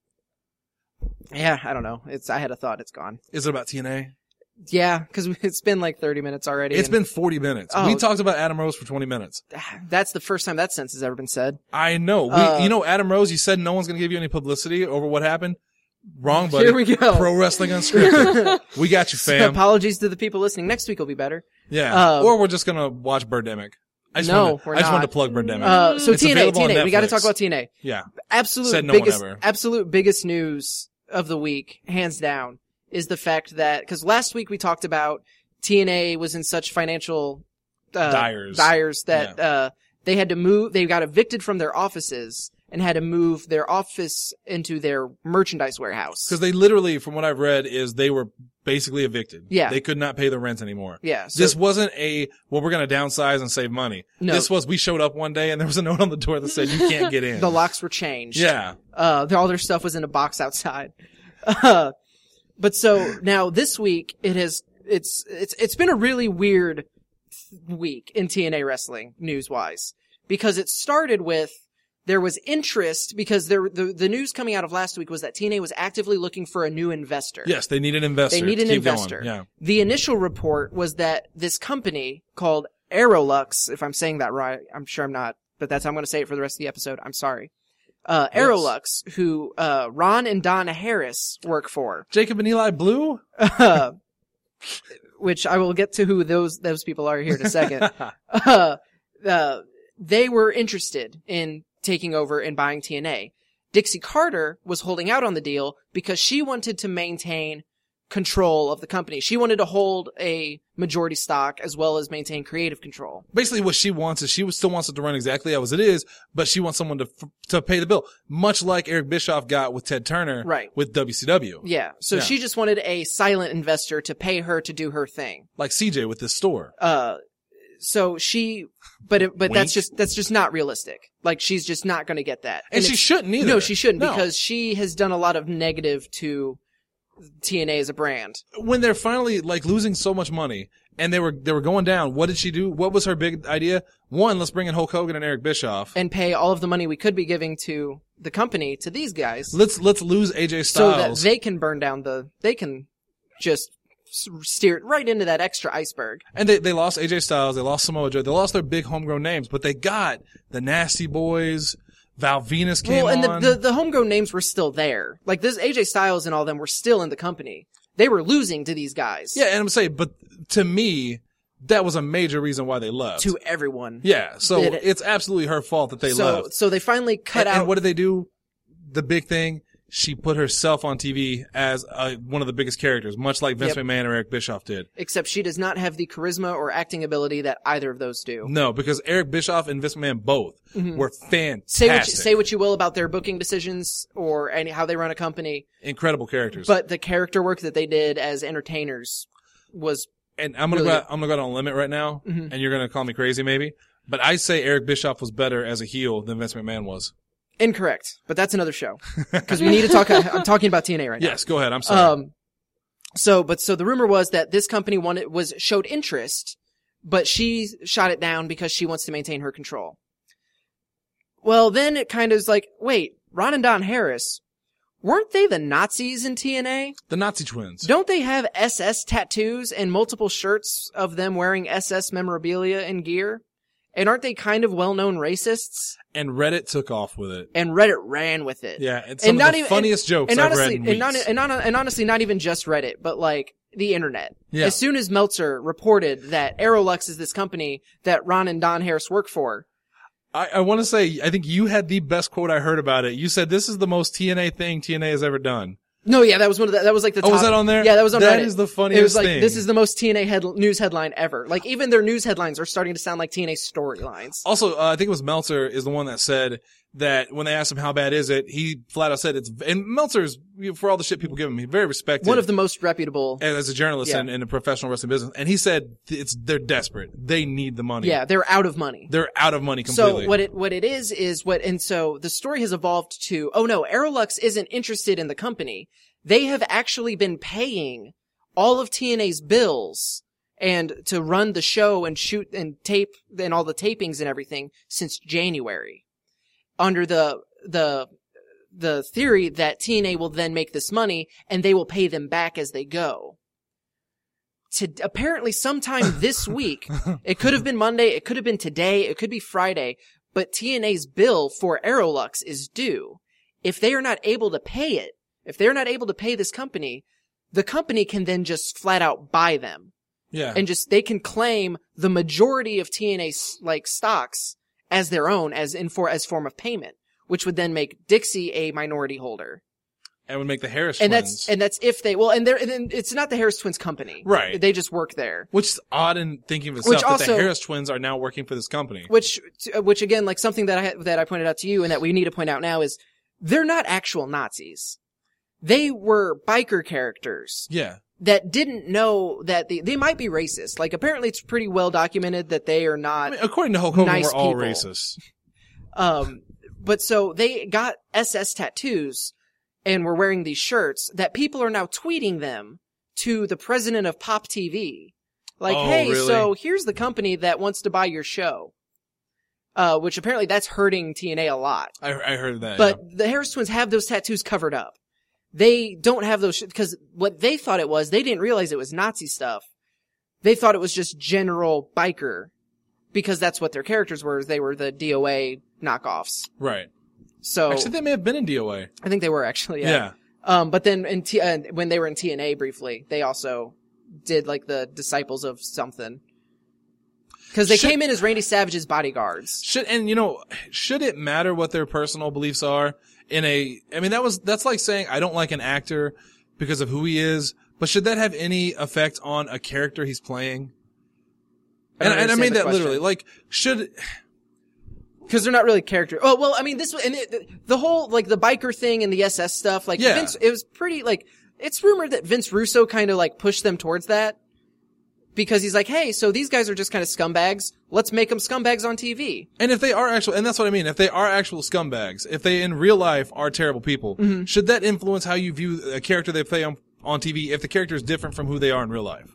Yeah, I don't know. It's, I had a thought. It's gone. Is it about T N A? Yeah, cause it's been like thirty minutes already. It's and been forty minutes. Oh. We talked about Adam Rose for twenty minutes. That's the first time that sentence has ever been said. I know. We, Uh, you know, Adam Rose, you said no one's going to give you any publicity over what happened. Wrong, buddy. Here we go. Pro Wrestling Unscripted. We got you, fam. Apologies to the people listening. Next week will be better. Yeah. Um, or we're just gonna watch Birdemic. I just No, wanted, we're I just wanted not. to plug Birdemic. Uh, so It's T N A, available on T N A, we gotta Netflix. talk about T N A. yeah. Absolute Said no one biggest, ever. absolute biggest news of the week, hands down, is the fact that, cause last week we talked about T N A was in such financial, uh, Dyers. dyers that, uh, they had to move, they got evicted from their offices and had to move their office into their merchandise warehouse. Because they literally, from what I've read, is they were basically evicted. Yeah. They could not pay the rent anymore. Yeah. So, This wasn't a, well, we're going to downsize and save money. No. This was, we showed up one day and there was a note on the door that said, you can't get in. the locks were changed. Yeah. Uh, all their stuff was in a box outside. Uh, but so now this week it has, it's, it's, it's been a really weird week in T N A wrestling news wise because it started with there was interest because there, the, the news coming out of last week was that T N A was actively looking for a new investor. Yes, they need an investor. They need to an keep investor. Going. Yeah. The initial report was that this company called Aerolux, if I'm saying that right, I'm sure I'm not, but that's how I'm going to say it for the rest of the episode. I'm sorry. Uh, Yes. Aerolux, who, uh, Ron and Donna Harris work for, Jacob and Eli Blue? uh, which I will get to who those, those people are here in a second. uh, uh, they were interested in taking over and buying T N A. Dixie Carter was holding out on the deal because she wanted to maintain control of the company. She wanted to hold a majority stock as well as maintain creative control. Basically, what she wants is she still wants it to run exactly as it is, but she wants someone to to pay the bill, much like Eric Bischoff got with Ted Turner, Right. with W C W, Yeah. So Yeah. she just wanted a silent investor to pay her to do her thing. like C J with this store. Uh, so she, but it, but Wink. that's just that's just not realistic. Like she's just not going to get that, And she it's- shouldn't either. No, she shouldn't No. because she has done a lot of negative to T N A as a brand. When they're finally like losing so much money and they were they were going down, what did she do? What was her big idea? One, let's bring in Hulk Hogan and Eric Bischoff. And pay all of the money we could be giving to the company to these guys, Let's let's lose A J so that Styles. they can burn down the. They can just s- steer it right into that extra iceberg. And they, they lost A J Styles, they lost Samoa Joe, they lost their big homegrown names, but they got the Nasty Boys, Val Venus came Well, and on. the, the the homegrown names were still there. Like this, A J Styles and all them were still in the company. They were losing to these guys. yeah, and I'm saying, but to me, that was a major reason why they left. To everyone. yeah, so Did it- it's absolutely her fault that they so left. so they finally cut and, out. and what did they do? The big thing, she put herself on T V as uh, one of the biggest characters, much like Vince Yep. McMahon or Eric Bischoff did. Except she does not have the charisma or acting ability that either of those do. No, because Eric Bischoff and Vince McMahon both were fantastic. Say what you, say what you will about their booking decisions or any how they run a company, Incredible characters. but the character work that they did as entertainers was and I'm gonna really go good. out, I'm gonna go out on a limit right now, Mhm. and you're gonna call me crazy maybe, but I say Eric Bischoff was better as a heel than Vince McMahon was. incorrect. But that's another show because we need to talk. I'm talking about T N A right now. Yes, go ahead. I'm sorry. Um, so, but so the rumor was that this company wanted was showed interest, but she shot it down because she wants to maintain her control. Well, then it kind of is like, wait, Ron and Don Harris, weren't they the Nazis in T N A? the Nazi twins. Don't they have S S tattoos and multiple shirts of them wearing S S memorabilia and gear? And aren't they kind of well-known racists? And Reddit took off with it. And Reddit ran with it. Yeah, it's some And of not the even- funniest jokes and I've honestly, read in and, not, weeks. and, hon- and honestly, not even just Reddit, but like the internet. Yeah. As soon as Meltzer reported that Aerolux is this company that Ron and Don Harris work for, I, I want to say, I think you had the best quote I heard about it. You said, this is the most T N A thing T N A has ever done. no, yeah, that was one of the, that was like the Oh, top. was that on there? Yeah, that was on That Reddit. is the funniest It was like, thing. this is the most T N A head, news headline ever. Like even their news headlines are starting to sound like T N A storylines. Also, uh, I think it was Meltzer is the one that said that when they asked him how bad is it, he flat out said it's, and Meltzer's, for all the shit people give him, he's very respected. One of the most reputable. as a journalist Yeah. in, in the professional wrestling business. And he said it's, they're desperate. They need the money. Yeah, they're out of money. They're out of money completely. So what it what it is is what and so the story has evolved to oh no, Aerolux isn't interested in the company. They have actually been paying all of T N A's bills and to run the show and shoot and tape and all the tapings and everything since January. Under the the the theory that T N A will then make this money and they will pay them back as they go. To apparently sometime this week, it could have been Monday, it could have been today, it could be Friday, but T N A's bill for Aerolux is due. If they are not able to pay it, if they're not able to pay this company, the company can then just flat out buy them. yeah. And just, they can claim the majority of T N A's, like, stocks as their own, as in for, as form of payment, which would then make Dixie a minority holder. and would make the Harris And twins. that's, and that's if they, well, and they're, and it's not the Harris Twins company. Right. They just work there. Which is odd in thinking of Which itself that also- the Harris twins are now working for this company. Which, which again, like something that I, that I pointed out to you and that we need to point out now is they're not actual Nazis. They were biker characters Yeah. that didn't know that they, they might be racist. Like apparently it's pretty well documented that they are I not, mean, according to Hulk Hogan, nice we're all people. racist. um, but so they got S S tattoos and were wearing these shirts that people are now tweeting them to the president of Pop T V. Like, Oh, hey, really? so here's the company that wants to buy your show. Uh, which apparently that's hurting T N A a lot. I, I heard that. But yeah. the Harris twins have those tattoos covered up. They don't have those, because what they thought it was, they didn't realize it was Nazi stuff. They thought it was just general biker, because that's what their characters were. They were the D O A knockoffs. Right. So Actually, they may have been in D O A. I think they were actually, yeah. Yeah. Um, but then in T- uh, when they were in T N A briefly, they also did like the disciples of something. Because they Should- came in as Randy Savage's bodyguards. Should, and you know, should it matter what their personal beliefs are in a, I mean, that was, that's like saying I don't like an actor because of who he is, But should that have any effect on a character he's playing? I don't And, and I understand mean the that question. literally. Like, should Because they're not really character. Oh, well, I mean, this, and it, the, the whole, like, the biker thing and the S S stuff, like, Yeah. Vince, it was pretty, like, it's rumored that Vince Russo kind of, like, pushed them towards that. Because he's like, hey, so these guys are just kind of scumbags. Let's make them scumbags on T V. and if they are actual, and that's what I mean, if they are actual scumbags, if they in real life are terrible people, Mm-hmm. should that influence how you view a character they play on, on T V if the character is different from who they are in real life?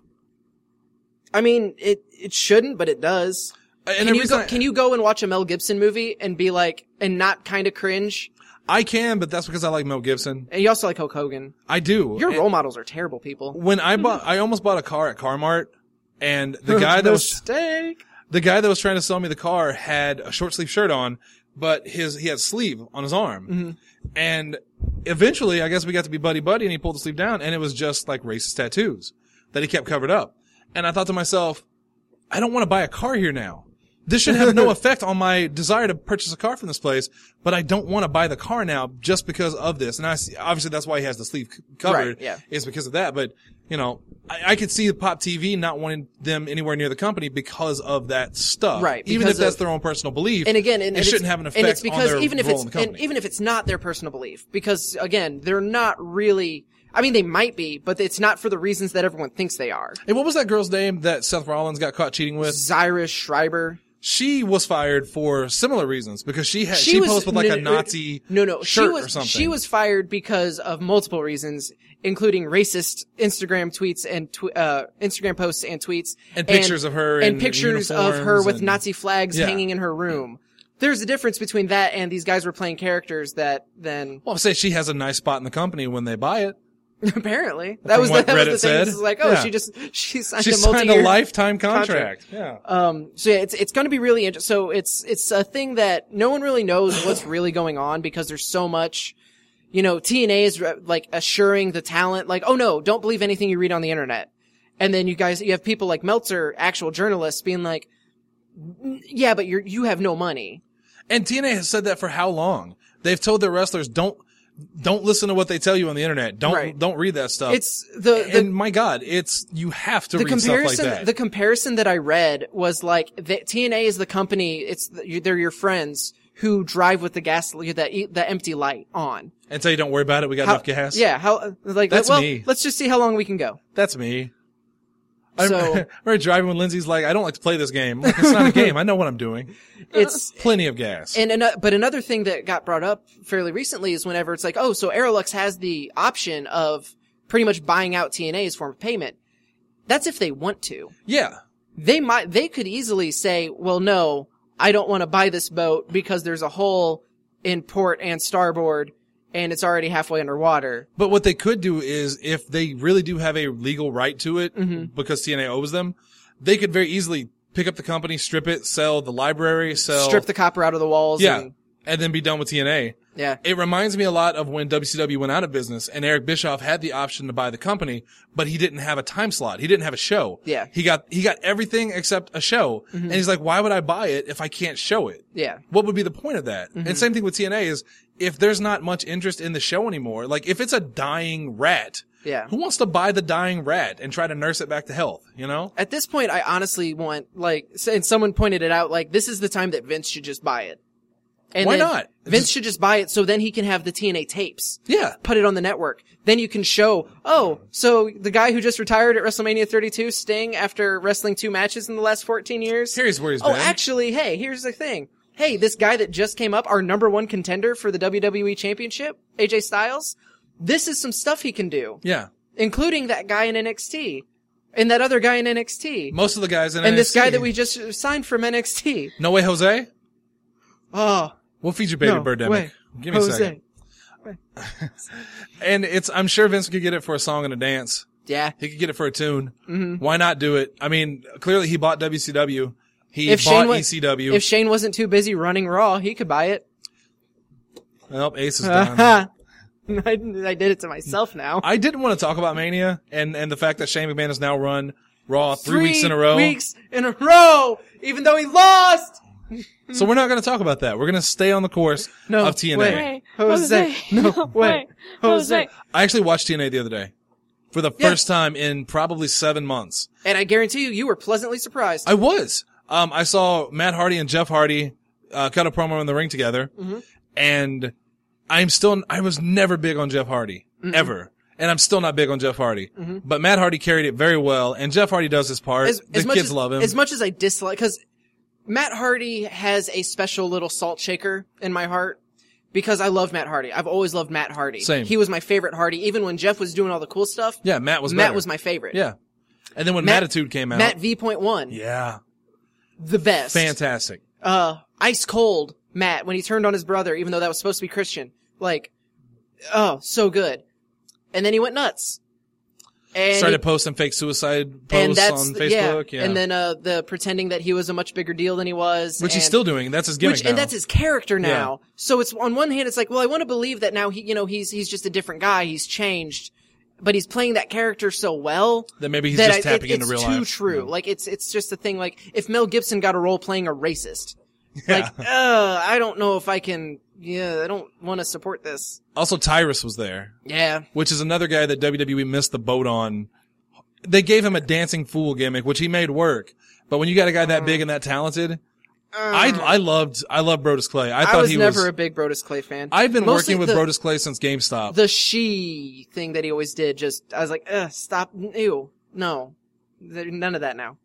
I mean, it, it shouldn't, but it does. And Can the you, reason go, I, can you go and watch a Mel Gibson movie and be like, and not kind of cringe? I can, but that's because I like Mel Gibson. And you also like Hulk Hogan. I do. Your And role models are terrible people. when I bought, I almost bought a car at Carmart, and the guy that was Mistake. the guy that was trying to sell me the car had a short sleeve shirt on, but his he had sleeve on his arm. Mm-hmm. And eventually, I guess we got to be buddy buddy, and he pulled the sleeve down, and it was just like racist tattoos that he kept covered up. And I thought to myself, I don't want to buy a car here now. This should have no effect on my desire to purchase a car from this place, but I don't want to buy the car now just because of this. And I see, obviously that's why he has the sleeve c- covered, Right, yeah. is because of that. But, you know, I, I could see the Pop T V not wanting them anywhere near the company because of that stuff. Right, Even if because that's of- their own personal belief. And again, and, it and shouldn't it's, have an and effect it's because on their even if role it's in the company. and even if it's not their personal belief, because again, they're not really. I mean, they might be, but it's not for the reasons that everyone thinks they are. Hey, what was that girl's name that Seth Rollins got caught cheating with? Zyrus Schreiber. She was fired for similar reasons because she had, she, She was- posed with like no, a no, Nazi No, no, she shirt was or something. she was fired because of multiple reasons, including racist Instagram tweets and tw- uh Instagram posts and tweets And pictures of her and in pictures of her uniforms with and- Nazi flags Yeah. hanging in her room. There's a difference between that and these guys were playing characters that then Well, I'm saying she has a nice spot in the company when they buy it. apparently that From was the, what that was Reddit the thing. said. It's like, oh, Yeah. she just she signed She a signed multi-year a lifetime contract. Yeah. Um, so yeah, it's, it's going to be really interesting. So it's, it's a thing that no one really knows what's really going on because there's so much, you know, T N A is re- like assuring the talent, like, oh no, don't believe anything you read on the internet. And then you guys, you have people like Meltzer, actual journalists being like, yeah, but you're, you have no money. And T N A has said that for how long? They've told their wrestlers, don't, don't listen to what they tell you on the internet. Don't, Right. don't read that stuff. It's the, the, and my God, it's, you have to the read stuff like comparison, that. the comparison that I read was like, the, T N A is the company, it's, the, they're your friends who drive with the gas, that, the empty light on. Until you don't worry about it, we got How- enough gas. Yeah, how like That's well, me. let's just see how long we can go. That's me. I So- remember driving when Lindsay's like, I don't like to play this game. Like, it's not a game. I know what I'm doing. It's Plenty of gas. and ano- but another thing that got brought up fairly recently is whenever it's like, oh, so Aerolux has the option of pretty much buying out T N A as a form of payment. That's if they want to. yeah. They might they could easily say, well, no, I don't want to buy this boat because there's a hole in port and starboard and it's already halfway underwater. But what they could do is, if they really do have a legal right to it, Mm-hmm. because T N A owes them, they could very easily pick up the company, strip it, sell the library, sell, Strip the copper out of the walls. yeah, And, and then be done with T N A. yeah. It reminds me a lot of when W C W went out of business and Eric Bischoff had the option to buy the company, but he didn't have a time slot. He didn't have a show. Yeah. He got, he got everything except a show. And he's like, why would I buy it if I can't show it? Yeah. What would be the point of that? And same thing with T N A is, if there's not much interest in the show anymore, like if it's a dying rat, Yeah. who wants to buy the dying rat and try to nurse it back to health, you know? At this point, I honestly want, like, and someone pointed it out, like, this is the time that Vince should just buy it. And Why then not? Vince Just- should just buy it so then he can have the T N A tapes. Yeah. Put it on the network. Then you can show, oh, so the guy who just retired at WrestleMania thirty-two, Sting, after wrestling two matches in the last fourteen years. Here's where he's Oh, been. actually, hey, here's the thing. Hey, this guy that just came up, our number one contender for the W W E Championship, A J Styles, this is some stuff he can do, Yeah. including that guy in N X T. And that other guy in N X T. Most of the guys in And N X T. this guy that we just signed from N X T. No Way Jose? Oh, We'll feature Baby no Birdemic. way. Give me Jose. a second. And it's, I'm sure Vince could get it for a song and a dance. Yeah. He could get it for a tune. Mm-hmm. Why not do it? I mean, clearly he bought W C W. He If bought Shane, wa- E C W. if Shane wasn't too busy running Raw, he could buy it. Well, Ace is done. I, I did it to myself now. I didn't want to talk about Mania and, and the fact that Shane McMahon has now run Raw three, weeks in a row. weeks in a row, even though he lost. So we're not going to talk about that. We're going to stay on the course No of T N A. way. Way. Jose. No way. Jose. I actually watched T N A the other day. for the Yeah. first time in probably seven months. And I guarantee you, you were pleasantly surprised. I was. Um, I saw Matt Hardy and Jeff Hardy uh, cut a promo in the ring together, mm-hmm. and I'm still. I was never big on Jeff Hardy Mm-mm. ever. And I'm still not big on Jeff Hardy. Mm-hmm. But Matt Hardy carried it very well, and Jeff Hardy does his part. As, the as much kids as, love him. As much as I dislike, because Matt Hardy has a special little salt shaker in my heart, because I love Matt Hardy. I've always loved Matt Hardy. Same. He was my favorite Hardy. Even when Jeff was doing all the cool stuff, Yeah, Matt was Matt better. was my favorite. Yeah. And then when Matt- Mattitude came out. Matt V point one, Yeah. the best. Fantastic. Uh, ice cold Matt when he turned on his brother, even though that was supposed to be Christian. Like, oh, so good. And then he went nuts. And Started he- posting fake suicide and posts that's on Facebook. Yeah. And then uh the pretending that he was a much bigger deal than he was, Which he's and- still doing. That's his gimmick which now. and that's his character now. So it's on one hand, it's like, well, I want to believe that now he, you know, he's he's just a different guy. He's changed, but he's playing that character so well that maybe he's that just I, tapping it, into it's real too life. true. Yeah. Like it's it's just a thing. Like if Mel Gibson got a role playing a racist, Yeah. like, uh, I don't know if I can. Yeah, I don't want to support this. Also, Tyrus was there, Yeah, which is another guy that W W E missed the boat on. They gave him a dancing fool gimmick, which he made work. But when you got a guy that big and that talented, I I loved I loved Brodus Clay. I I, thought was he never was. a big Brodus Clay fan. I've been Mostly working with the, Brodus Clay since GameStop. The she thing that he always did, just, I was like, ugh, stop, ew, no. There- None of that now.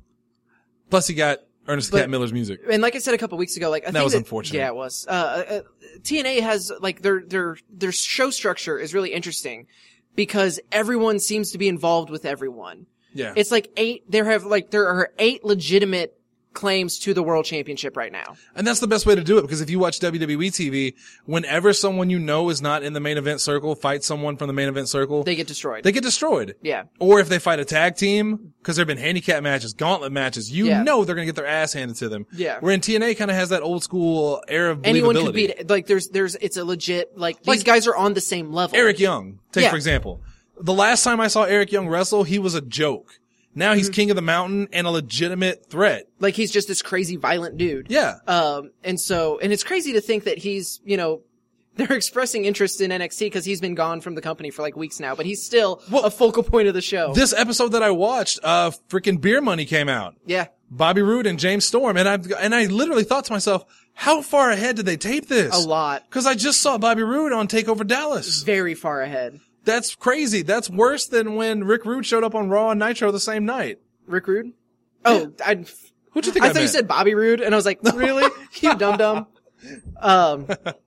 Plus, he got Ernest But- Cat Miller's music. And like I said a couple weeks ago, like, I That think was unfortunate. Yeah, it was. Uh, uh, T N A has, like, their, their, their show structure is really interesting because everyone seems to be involved with everyone. Yeah. It's like eight, there have, like, there are eight legitimate claims to the world championship right now. And that's the best way to do it, because if you watch W W E T V, whenever someone you know is not in the main event circle fights someone from the main event circle, They get destroyed. they get destroyed. yeah. Or if they fight a tag team, because there have been handicap matches, gauntlet matches, you Yeah. know they're going to get their ass handed to them. Yeah. Where in T N A kind of has that old school air of believability. Anyone could beat it. Like, there's, there's, it's a legit, like, these Like- guys are on the same level. Eric Young, take Yeah. for example. The last time I saw Eric Young wrestle, he was a joke. Now he's king of the mountain and a legitimate threat. Like, he's just this crazy violent dude. Yeah. Um, and so, and it's crazy to think that he's, you know, they're expressing interest in N X T because he's been gone from the company for like weeks now, but he's still Well, a focal point of the show. This episode that I watched, uh, freaking Beer Money came out. yeah. Bobby Roode and James Storm. And I, and I literally thought to myself, how far ahead did they tape this? A lot. Cause I just saw Bobby Roode on Takeover Dallas. Very far ahead. That's crazy. That's worse than when Rick Rude showed up on Raw and Nitro the same night. Rick Rude? Oh, I, Who'd you think I, I thought you meant? said Bobby Roode, and I was like, really? You dum dum. Um,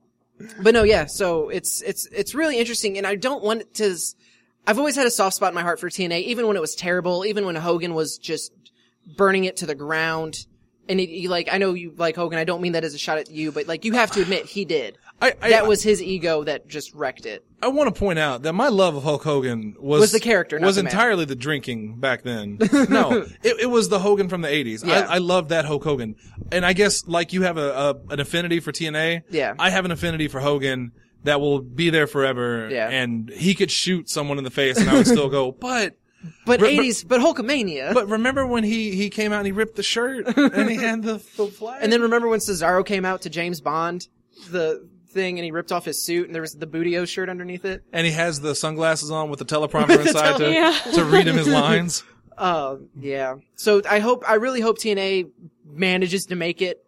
but no, yeah. So it's it's it's really interesting, and I don't want it to. s- I've always had a soft spot in my heart for T N A, even when it was terrible, even when Hogan was just burning it to the ground. And it, you, like, I know you like Hogan. I don't mean that as a shot at you, but like, you have to admit he did. I, I, That was his ego that just wrecked it. I want to point out that my love of Hulk Hogan was Was the character, not was the man. entirely the drinking back then. No, it, it was the Hogan from the eighties. Yeah. I, I love that Hulk Hogan, and I guess like you have a, a an affinity for T N A. Yeah. I have an affinity for Hogan that will be there forever. Yeah. And he could shoot someone in the face, and I would still go, but. But Re- re- eighties, but Hulkamania. But remember when he, he came out and he ripped the shirt and he had the, the flag? And then remember when Cesaro came out to James Bond, the thing, and he ripped off his suit, and there was the Bootio shirt underneath it. And he has the sunglasses on with the teleprompter inside to, Yeah. to read him his lines. Uh, yeah. So I hope, I really hope T N A manages to make it.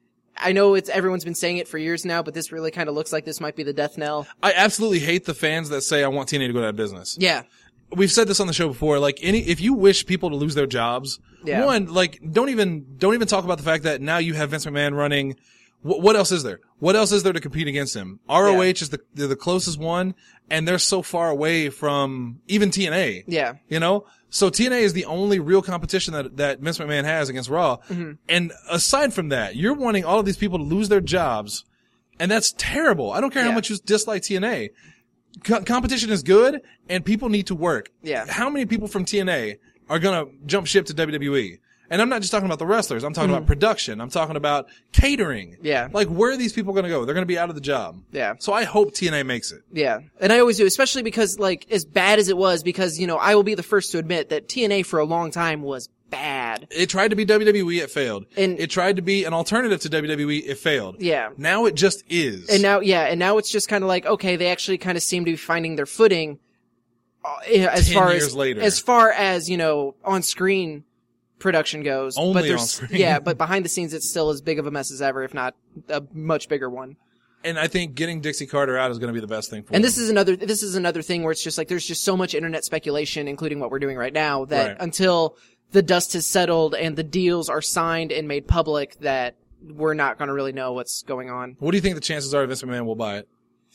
I know it's everyone's been saying it for years now, but this really kind of looks like this might be the death knell. I absolutely hate the fans that say I want T N A to go out of business. Yeah. We've said this on the show before. Like any, if you wish people to lose their jobs, Yeah. one, like don't even don't even talk about the fact that now you have Vince McMahon running. Wh- what else is there? What else is there to compete against him? R O H Yeah. is the they're the closest one, and they're so far away from even T N A. Yeah. You know, so T N A is the only real competition that that Vince McMahon has against Raw. Mm-hmm. And aside from that, you're wanting all of these people to lose their jobs, and that's terrible. I don't care how Yeah. much you dislike T N A. Co- competition is good, and people need to work. Yeah. How many people from T N A are gonna jump ship to W W E? And I'm not just talking about the wrestlers. I'm talking about production. I'm talking about catering. Mm-hmm. Yeah. Like, where are these people gonna go? They're gonna be out of the job. Yeah. So I hope T N A makes it. Yeah. And I always do, especially because, like, as bad as it was, because, you know, I will be the first to admit that T N A for a long time was bad. It tried to be W W E, it failed. And- it tried to be an alternative to W W E, it failed. Yeah. Now it just is. And now, yeah, and now it's just kind of like, okay, they actually kind of seem to be finding their footing. uh, as ten far years as later. as far as you know on screen production goes. Only but on there's, screen. Yeah, but behind the scenes, it's still as big of a mess as ever, if not a much bigger one. And I think getting Dixie Carter out is going to be the best thing for him. And this is another this is another thing where it's just like there's just so much internet speculation, including what we're doing right now, that Right. until the dust has settled and the deals are signed and made public, that we're not going to really know what's going on. What do you think the chances are Vince McMahon will buy it?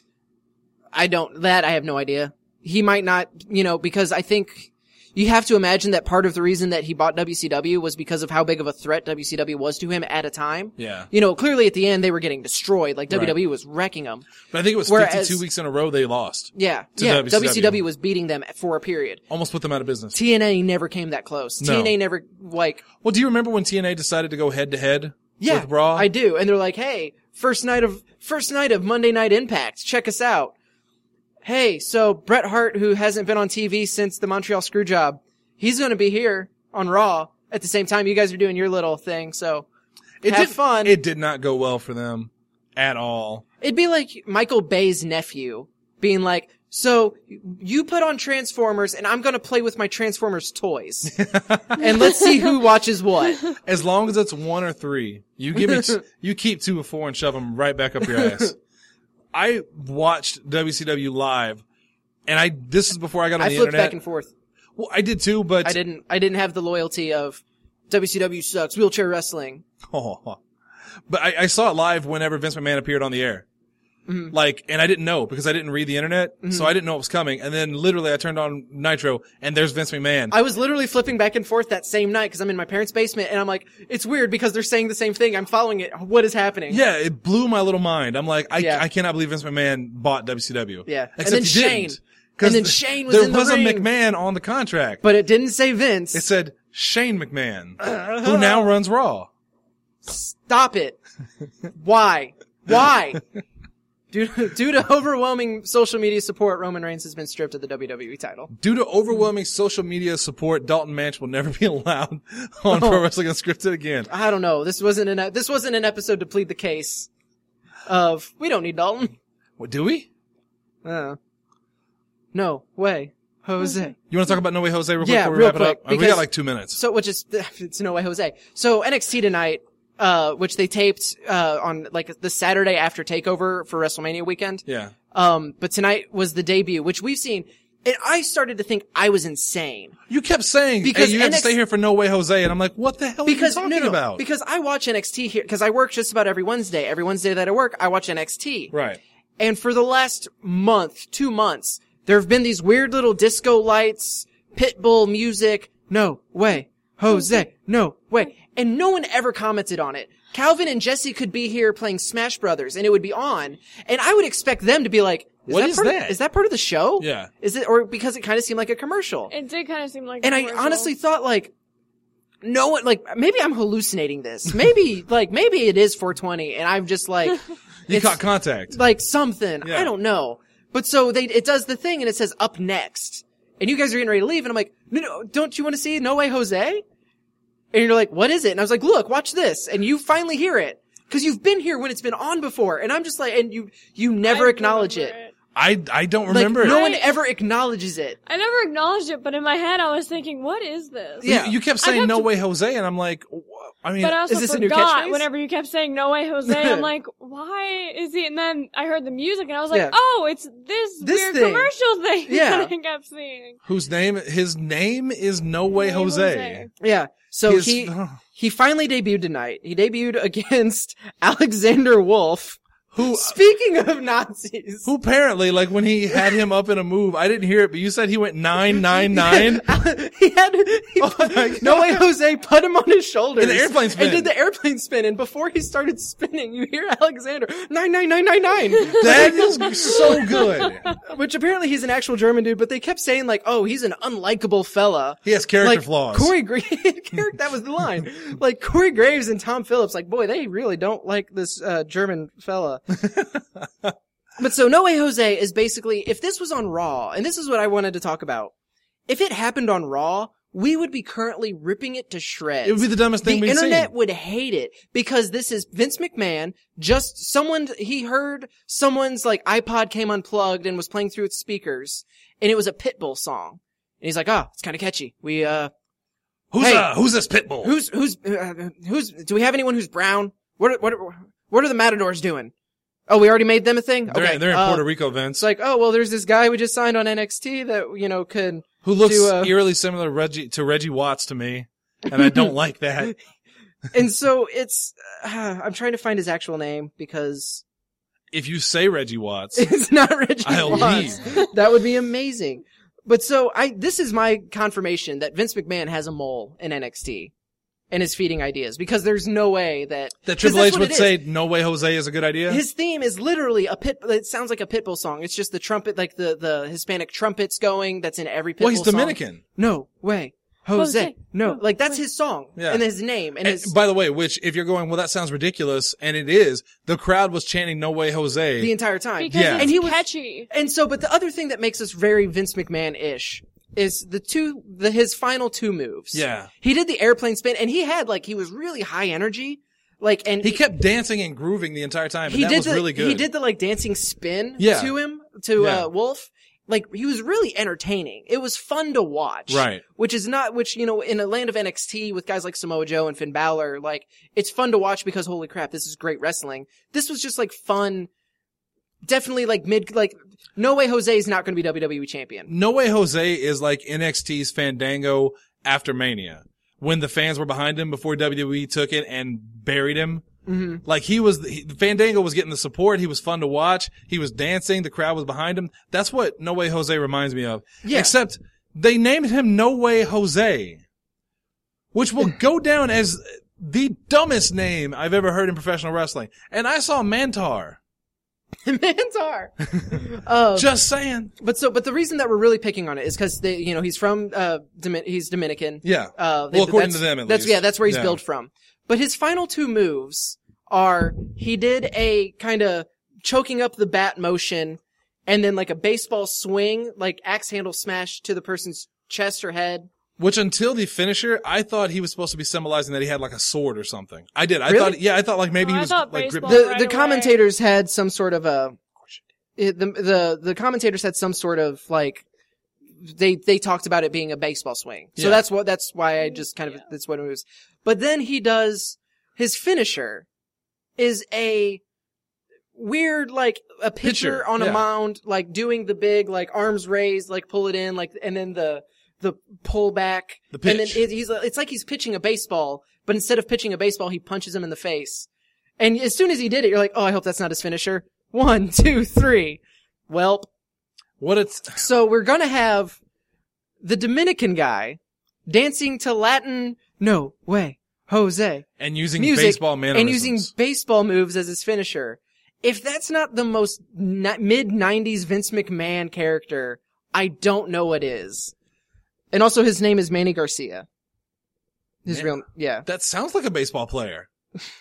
I don't, that I have no idea. He might not, you know, because I think you have to imagine that part of the reason that he bought W C W was because of how big of a threat W C W was to him at a time. Yeah. You know, clearly at the end they were getting destroyed. Like Right. W W E was wrecking them. But I think it was Whereas- fifty-two weeks in a row they lost. Yeah. To yeah. W C W. W C W was beating them for a period. Almost put them out of business. T N A never came that close. No. T N A never, like, Well, do you remember when T N A decided to go head to head yeah, with Raw? I do. And they're like, hey, first night of, first night of Monday Night Impact. Check us out. Hey, so Bret Hart, who hasn't been on T V since the Montreal Screwjob, he's going to be here on Raw at the same time you guys are doing your little thing. So It have did, fun. It did not go well for them at all. It'd be like Michael Bay's nephew being like, so you put on Transformers and I'm going to play with my Transformers toys. And let's see who watches what. As long as it's one or three, you give me, t- you keep two or four and shove them right back up your ass. I watched W C W live, and I this is before I got on I the flipped internet. back and forth. Well, I did too, but I didn't, I didn't have the loyalty of W C W sucks, wheelchair wrestling. Oh, but I, I saw it live whenever Vince McMahon appeared on the air. Mm-hmm. Like, and I didn't know because I didn't read the internet, Mm-hmm. so I didn't know it was coming. And then literally I turned on Nitro and there's Vince McMahon. I was literally flipping back and forth that same night because I'm in my parents' basement and I'm like, it's weird because they're saying the same thing. I'm following it. What is happening? yeah, it blew my little mind. I'm like, I, Yeah. I cannot believe Vince McMahon bought W C W. Yeah. And Except then he Shane. didn't. 'Cause And then th- Shane was there in the was ring. a McMahon on the contract. But it didn't say Vince. It said Shane McMahon, who now runs Raw. Stop it. Why? Why? Due to, due to overwhelming social media support, Roman Reigns has been stripped of the W W E title. Due to overwhelming social media support, Dalton Manch will never be allowed on Oh. Pro Wrestling Unscripted again. I don't know. This wasn't an this wasn't an episode to plead the case of we don't need Dalton. What, do we? Uh, no way, Jose. You want to talk about No Way Jose real quick Yeah, before we real wrap it quick, up? Uh, we because- got like two minutes. So, which is it's no way, Jose. So N X T tonight, uh, which they taped uh on like the Saturday after Takeover for WrestleMania weekend. Yeah. Um, but tonight was the debut, which we've seen. And I started to think I was insane. You kept saying, Because hey, you have N X to stay here for No Way Jose. And I'm like, what the hell Because are you no, talking no, about? because I watch N X T here because I work just about every Wednesday. Every Wednesday that I work, I watch N X T. Right. And for the last month, two months, there have been these weird little disco lights, Pitbull music. No way, Jose. No way. And no one ever commented on it. Calvin and Jesse could be here playing Smash Brothers and it would be on. And I would expect them to be like, is What that is part that? Of, is that part of the show? Yeah. Is it, or because it kind of seemed like a commercial? It did kind of seem like. And a I commercial. honestly thought like, no one, like, maybe I'm hallucinating this. Maybe, like, maybe it is four twenty and I'm just like, You it's caught contact. like something. Yeah. I don't know. But so they, it does the thing and it says up next. And you guys are getting ready to leave and I'm like, no, no, don't you want to see No Way Jose? And you're like, what is it? And I was like, look, watch this. And you finally hear it. Cause you've been here when it's been on before. And I'm just like, and you, you never I acknowledge it. remember I, I don't Like, remember no it. one ever acknowledges it. I never acknowledged it, but in my head I was thinking, what is this? Yeah. You, you kept I saying kept- No Way Jose. And I'm like, wh- I mean, But I also Is this a new forgot catchphrase? whenever you kept saying No Way Jose. I'm like, why is he? And then I heard the music and I was like, Yeah. oh, it's this, This weird thing. commercial thing Yeah. that I kept seeing. whose name, his name is No Way No Way Jose. Jose. Yeah. So His- he, he finally debuted tonight. He debuted against Alexander Wolf. Who, Speaking of Nazis. who apparently, like when he had him up in a move, I didn't hear it, but you said he went nine, nine, nine. he had he Oh put, my God. No Way Jose put him on his shoulders. In the airplane spin. And did the airplane spin. And before he started spinning, you hear Alexander, nine, nine, nine, nine, nine. That is so good. Which apparently he's an actual German dude, but they kept saying like, oh, he's an unlikable fella. He has character Like, flaws. Corey Graves, that was the line. Like, Corey Graves and Tom Phillips, like, boy, they really don't like this, uh, German fella. But so No Way Jose is basically, if this was on Raw, and this is what I wanted to talk about, if it happened on Raw, we would be currently ripping it to shreds. It would be the dumbest thing the we've internet seen. would hate it because this is Vince McMahon. Just someone, he heard someone's like iPod came unplugged and was playing through its speakers and it was a Pitbull song. And he's like, oh, it's kind of catchy. We, uh, Who's hey, uh, who's this Pitbull? who's, who's, uh, who's, do we have anyone who's brown? What, are- what, are- what are the Matadors doing? Oh, we already made them a thing? They're, okay. they're in uh, Puerto Rico, Vince. It's like, oh, well, there's this guy we just signed on N X T that, you know, could, Who looks to, uh, eerily similar to Reggie, to Reggie Watts to me. And I don't like that. and so it's, uh, I'm trying to find his actual name because If you say Reggie Watts, it's not Reggie I'll Watts. leave. That would be amazing. But so I, this is my confirmation that Vince McMahon has a mole in N X T and is feeding ideas because there's no way that, that 'cause Triple that's H what would it say, is. no way Jose is a good idea? His theme is literally a pit, it sounds like a Pitbull song. It's just the trumpet, like the, the Hispanic trumpets going that's in every Pitbull well, he's song. Dominican. No way. Jose. Jose. No, No, like that's way. his song Yeah. and his name and And his, by the way, which, if you're going, well, that sounds ridiculous, and it is, the crowd was chanting no way Jose. the entire time. Because Yeah. it's And he was- catchy. And so, but the other thing that makes us very Vince McMahon-ish is the two, the, his final two moves. Yeah. He did the airplane spin and he had like, he was really high energy. Like, and He kept dancing and grooving the entire time, and he that did was the, really good. he did the like dancing spin Yeah. to him, to, Yeah. uh, Wolf. Like, he was really entertaining. It was fun to watch. Right. Which is not, which, you know, in a land of N X T with guys like Samoa Joe and Finn Balor, like, it's fun to watch because holy crap, this is great wrestling. This was just like fun. Definitely like mid, like, no way Jose is not going to be W W E champion. No way Jose is like N X T's Fandango after Mania. When the fans were behind him before W W E took it and buried him. Mm-hmm. Like he was, he, Fandango was getting the support. He was fun to watch. He was dancing. The crowd was behind him. That's what No Way Jose reminds me of. Yeah. Except they named him No Way Jose, which will go down as the dumbest name I've ever heard in professional wrestling. And I saw Mantar. Mantar. uh, Just saying. but so, but the reason that we're really picking on it is because they, you know, he's from, uh, Domin- he's Dominican. Yeah. Uh, they- Well, according that's- to them, at that's, least. yeah, that's where he's Yeah. billed from. But his final two moves are, he did a kind of choking up the bat motion and then like a baseball swing, like axe handle smash to the person's chest or head. Which until the finisher, I thought he was supposed to be symbolizing that he had like a sword or something. I did. I Really? thought, yeah, I thought like maybe Oh, he I was thought like baseball- gripping. The, right the away. commentators had some sort of a, it, the, the, the commentators had some sort of like, they, they talked about it being a baseball swing. So Yeah. that's what, that's why I just kind of, that's what it was. But then he does, his finisher is a weird, like, a pitcher, Pitcher, on yeah. a mound, like doing the big, like, arms raised, like, pull it in, like, and then the, the pull back. The And then pitch. it, he's, it's like he's pitching a baseball, but instead of pitching a baseball, he punches him in the face. And as soon as he did it, you're like, oh, I hope that's not his finisher. One, two, three. Welp. What it's, So we're gonna have the Dominican guy dancing to Latin, no way, Jose. and using Music, baseball mannerisms. and using baseball moves as his finisher. If that's not the most ni- mid nineties Vince McMahon character, I don't know what is. And also his name is Manny Garcia. His Man- real, yeah. That sounds like a baseball player.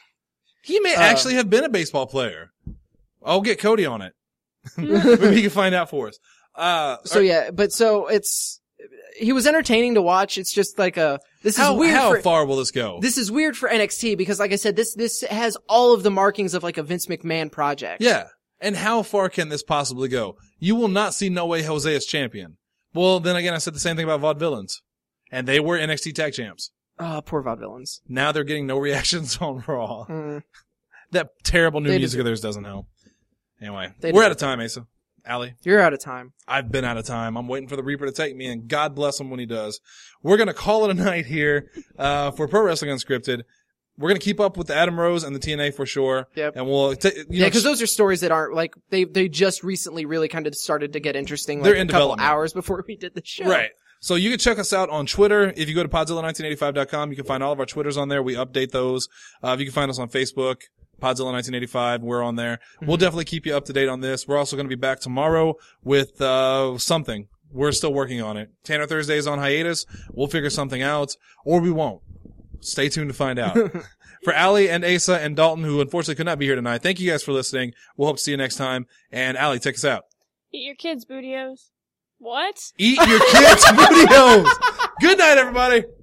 He may Uh, actually have been a baseball player. I'll get Cody on it. Maybe he can find out for us. Uh, So yeah, but so it's, he was entertaining to watch. It's just like a, this how, is weird how for, far will this go? this is weird for N X T because like I said, this, this has all of the markings of like a Vince McMahon project. Yeah. And how far can this possibly go? You will not see No Way Jose as champion. Well, then again, I said the same thing about Vaudevillains. And they were N X T tag champs. Oh, poor vaudevillains. Now they're getting no reactions on Raw. Mm. That terrible new They music deserve- of theirs doesn't help. Anyway, They we're out deserve of time, Asa. Allie, You're out of time. I've been out of time. I'm waiting for the Reaper to take me, and God bless him when he does. We're going to call it a night here uh for Pro Wrestling Unscripted. We're going to keep up with the Adam Rose and the T N A for sure. Yep. And we'll, t- you Yeah, know, because those are stories that aren't like they they just recently really kind of started to get interesting. Like They're a in couple development. hours before we did the show. Right. So you can check us out on Twitter. If you go to podzilla nineteen eighty-five dot com, you can find all of our Twitters on there. We update those. Uh, you can find us on Facebook, Podzilla nineteen eighty-five. We're on there. We'll definitely keep you up to date on this. We're also going to be back tomorrow with, uh, something. We're still working on it. Tanner Thursday is on hiatus. We'll figure something out, or we won't. Stay tuned to find out. For Allie and Asa and Dalton, who unfortunately could not be here tonight, thank you guys for listening. We'll hope to see you next time. And Allie, take us out. Eat your kids' bootios. What? Eat your kids' videos! Good night, everybody.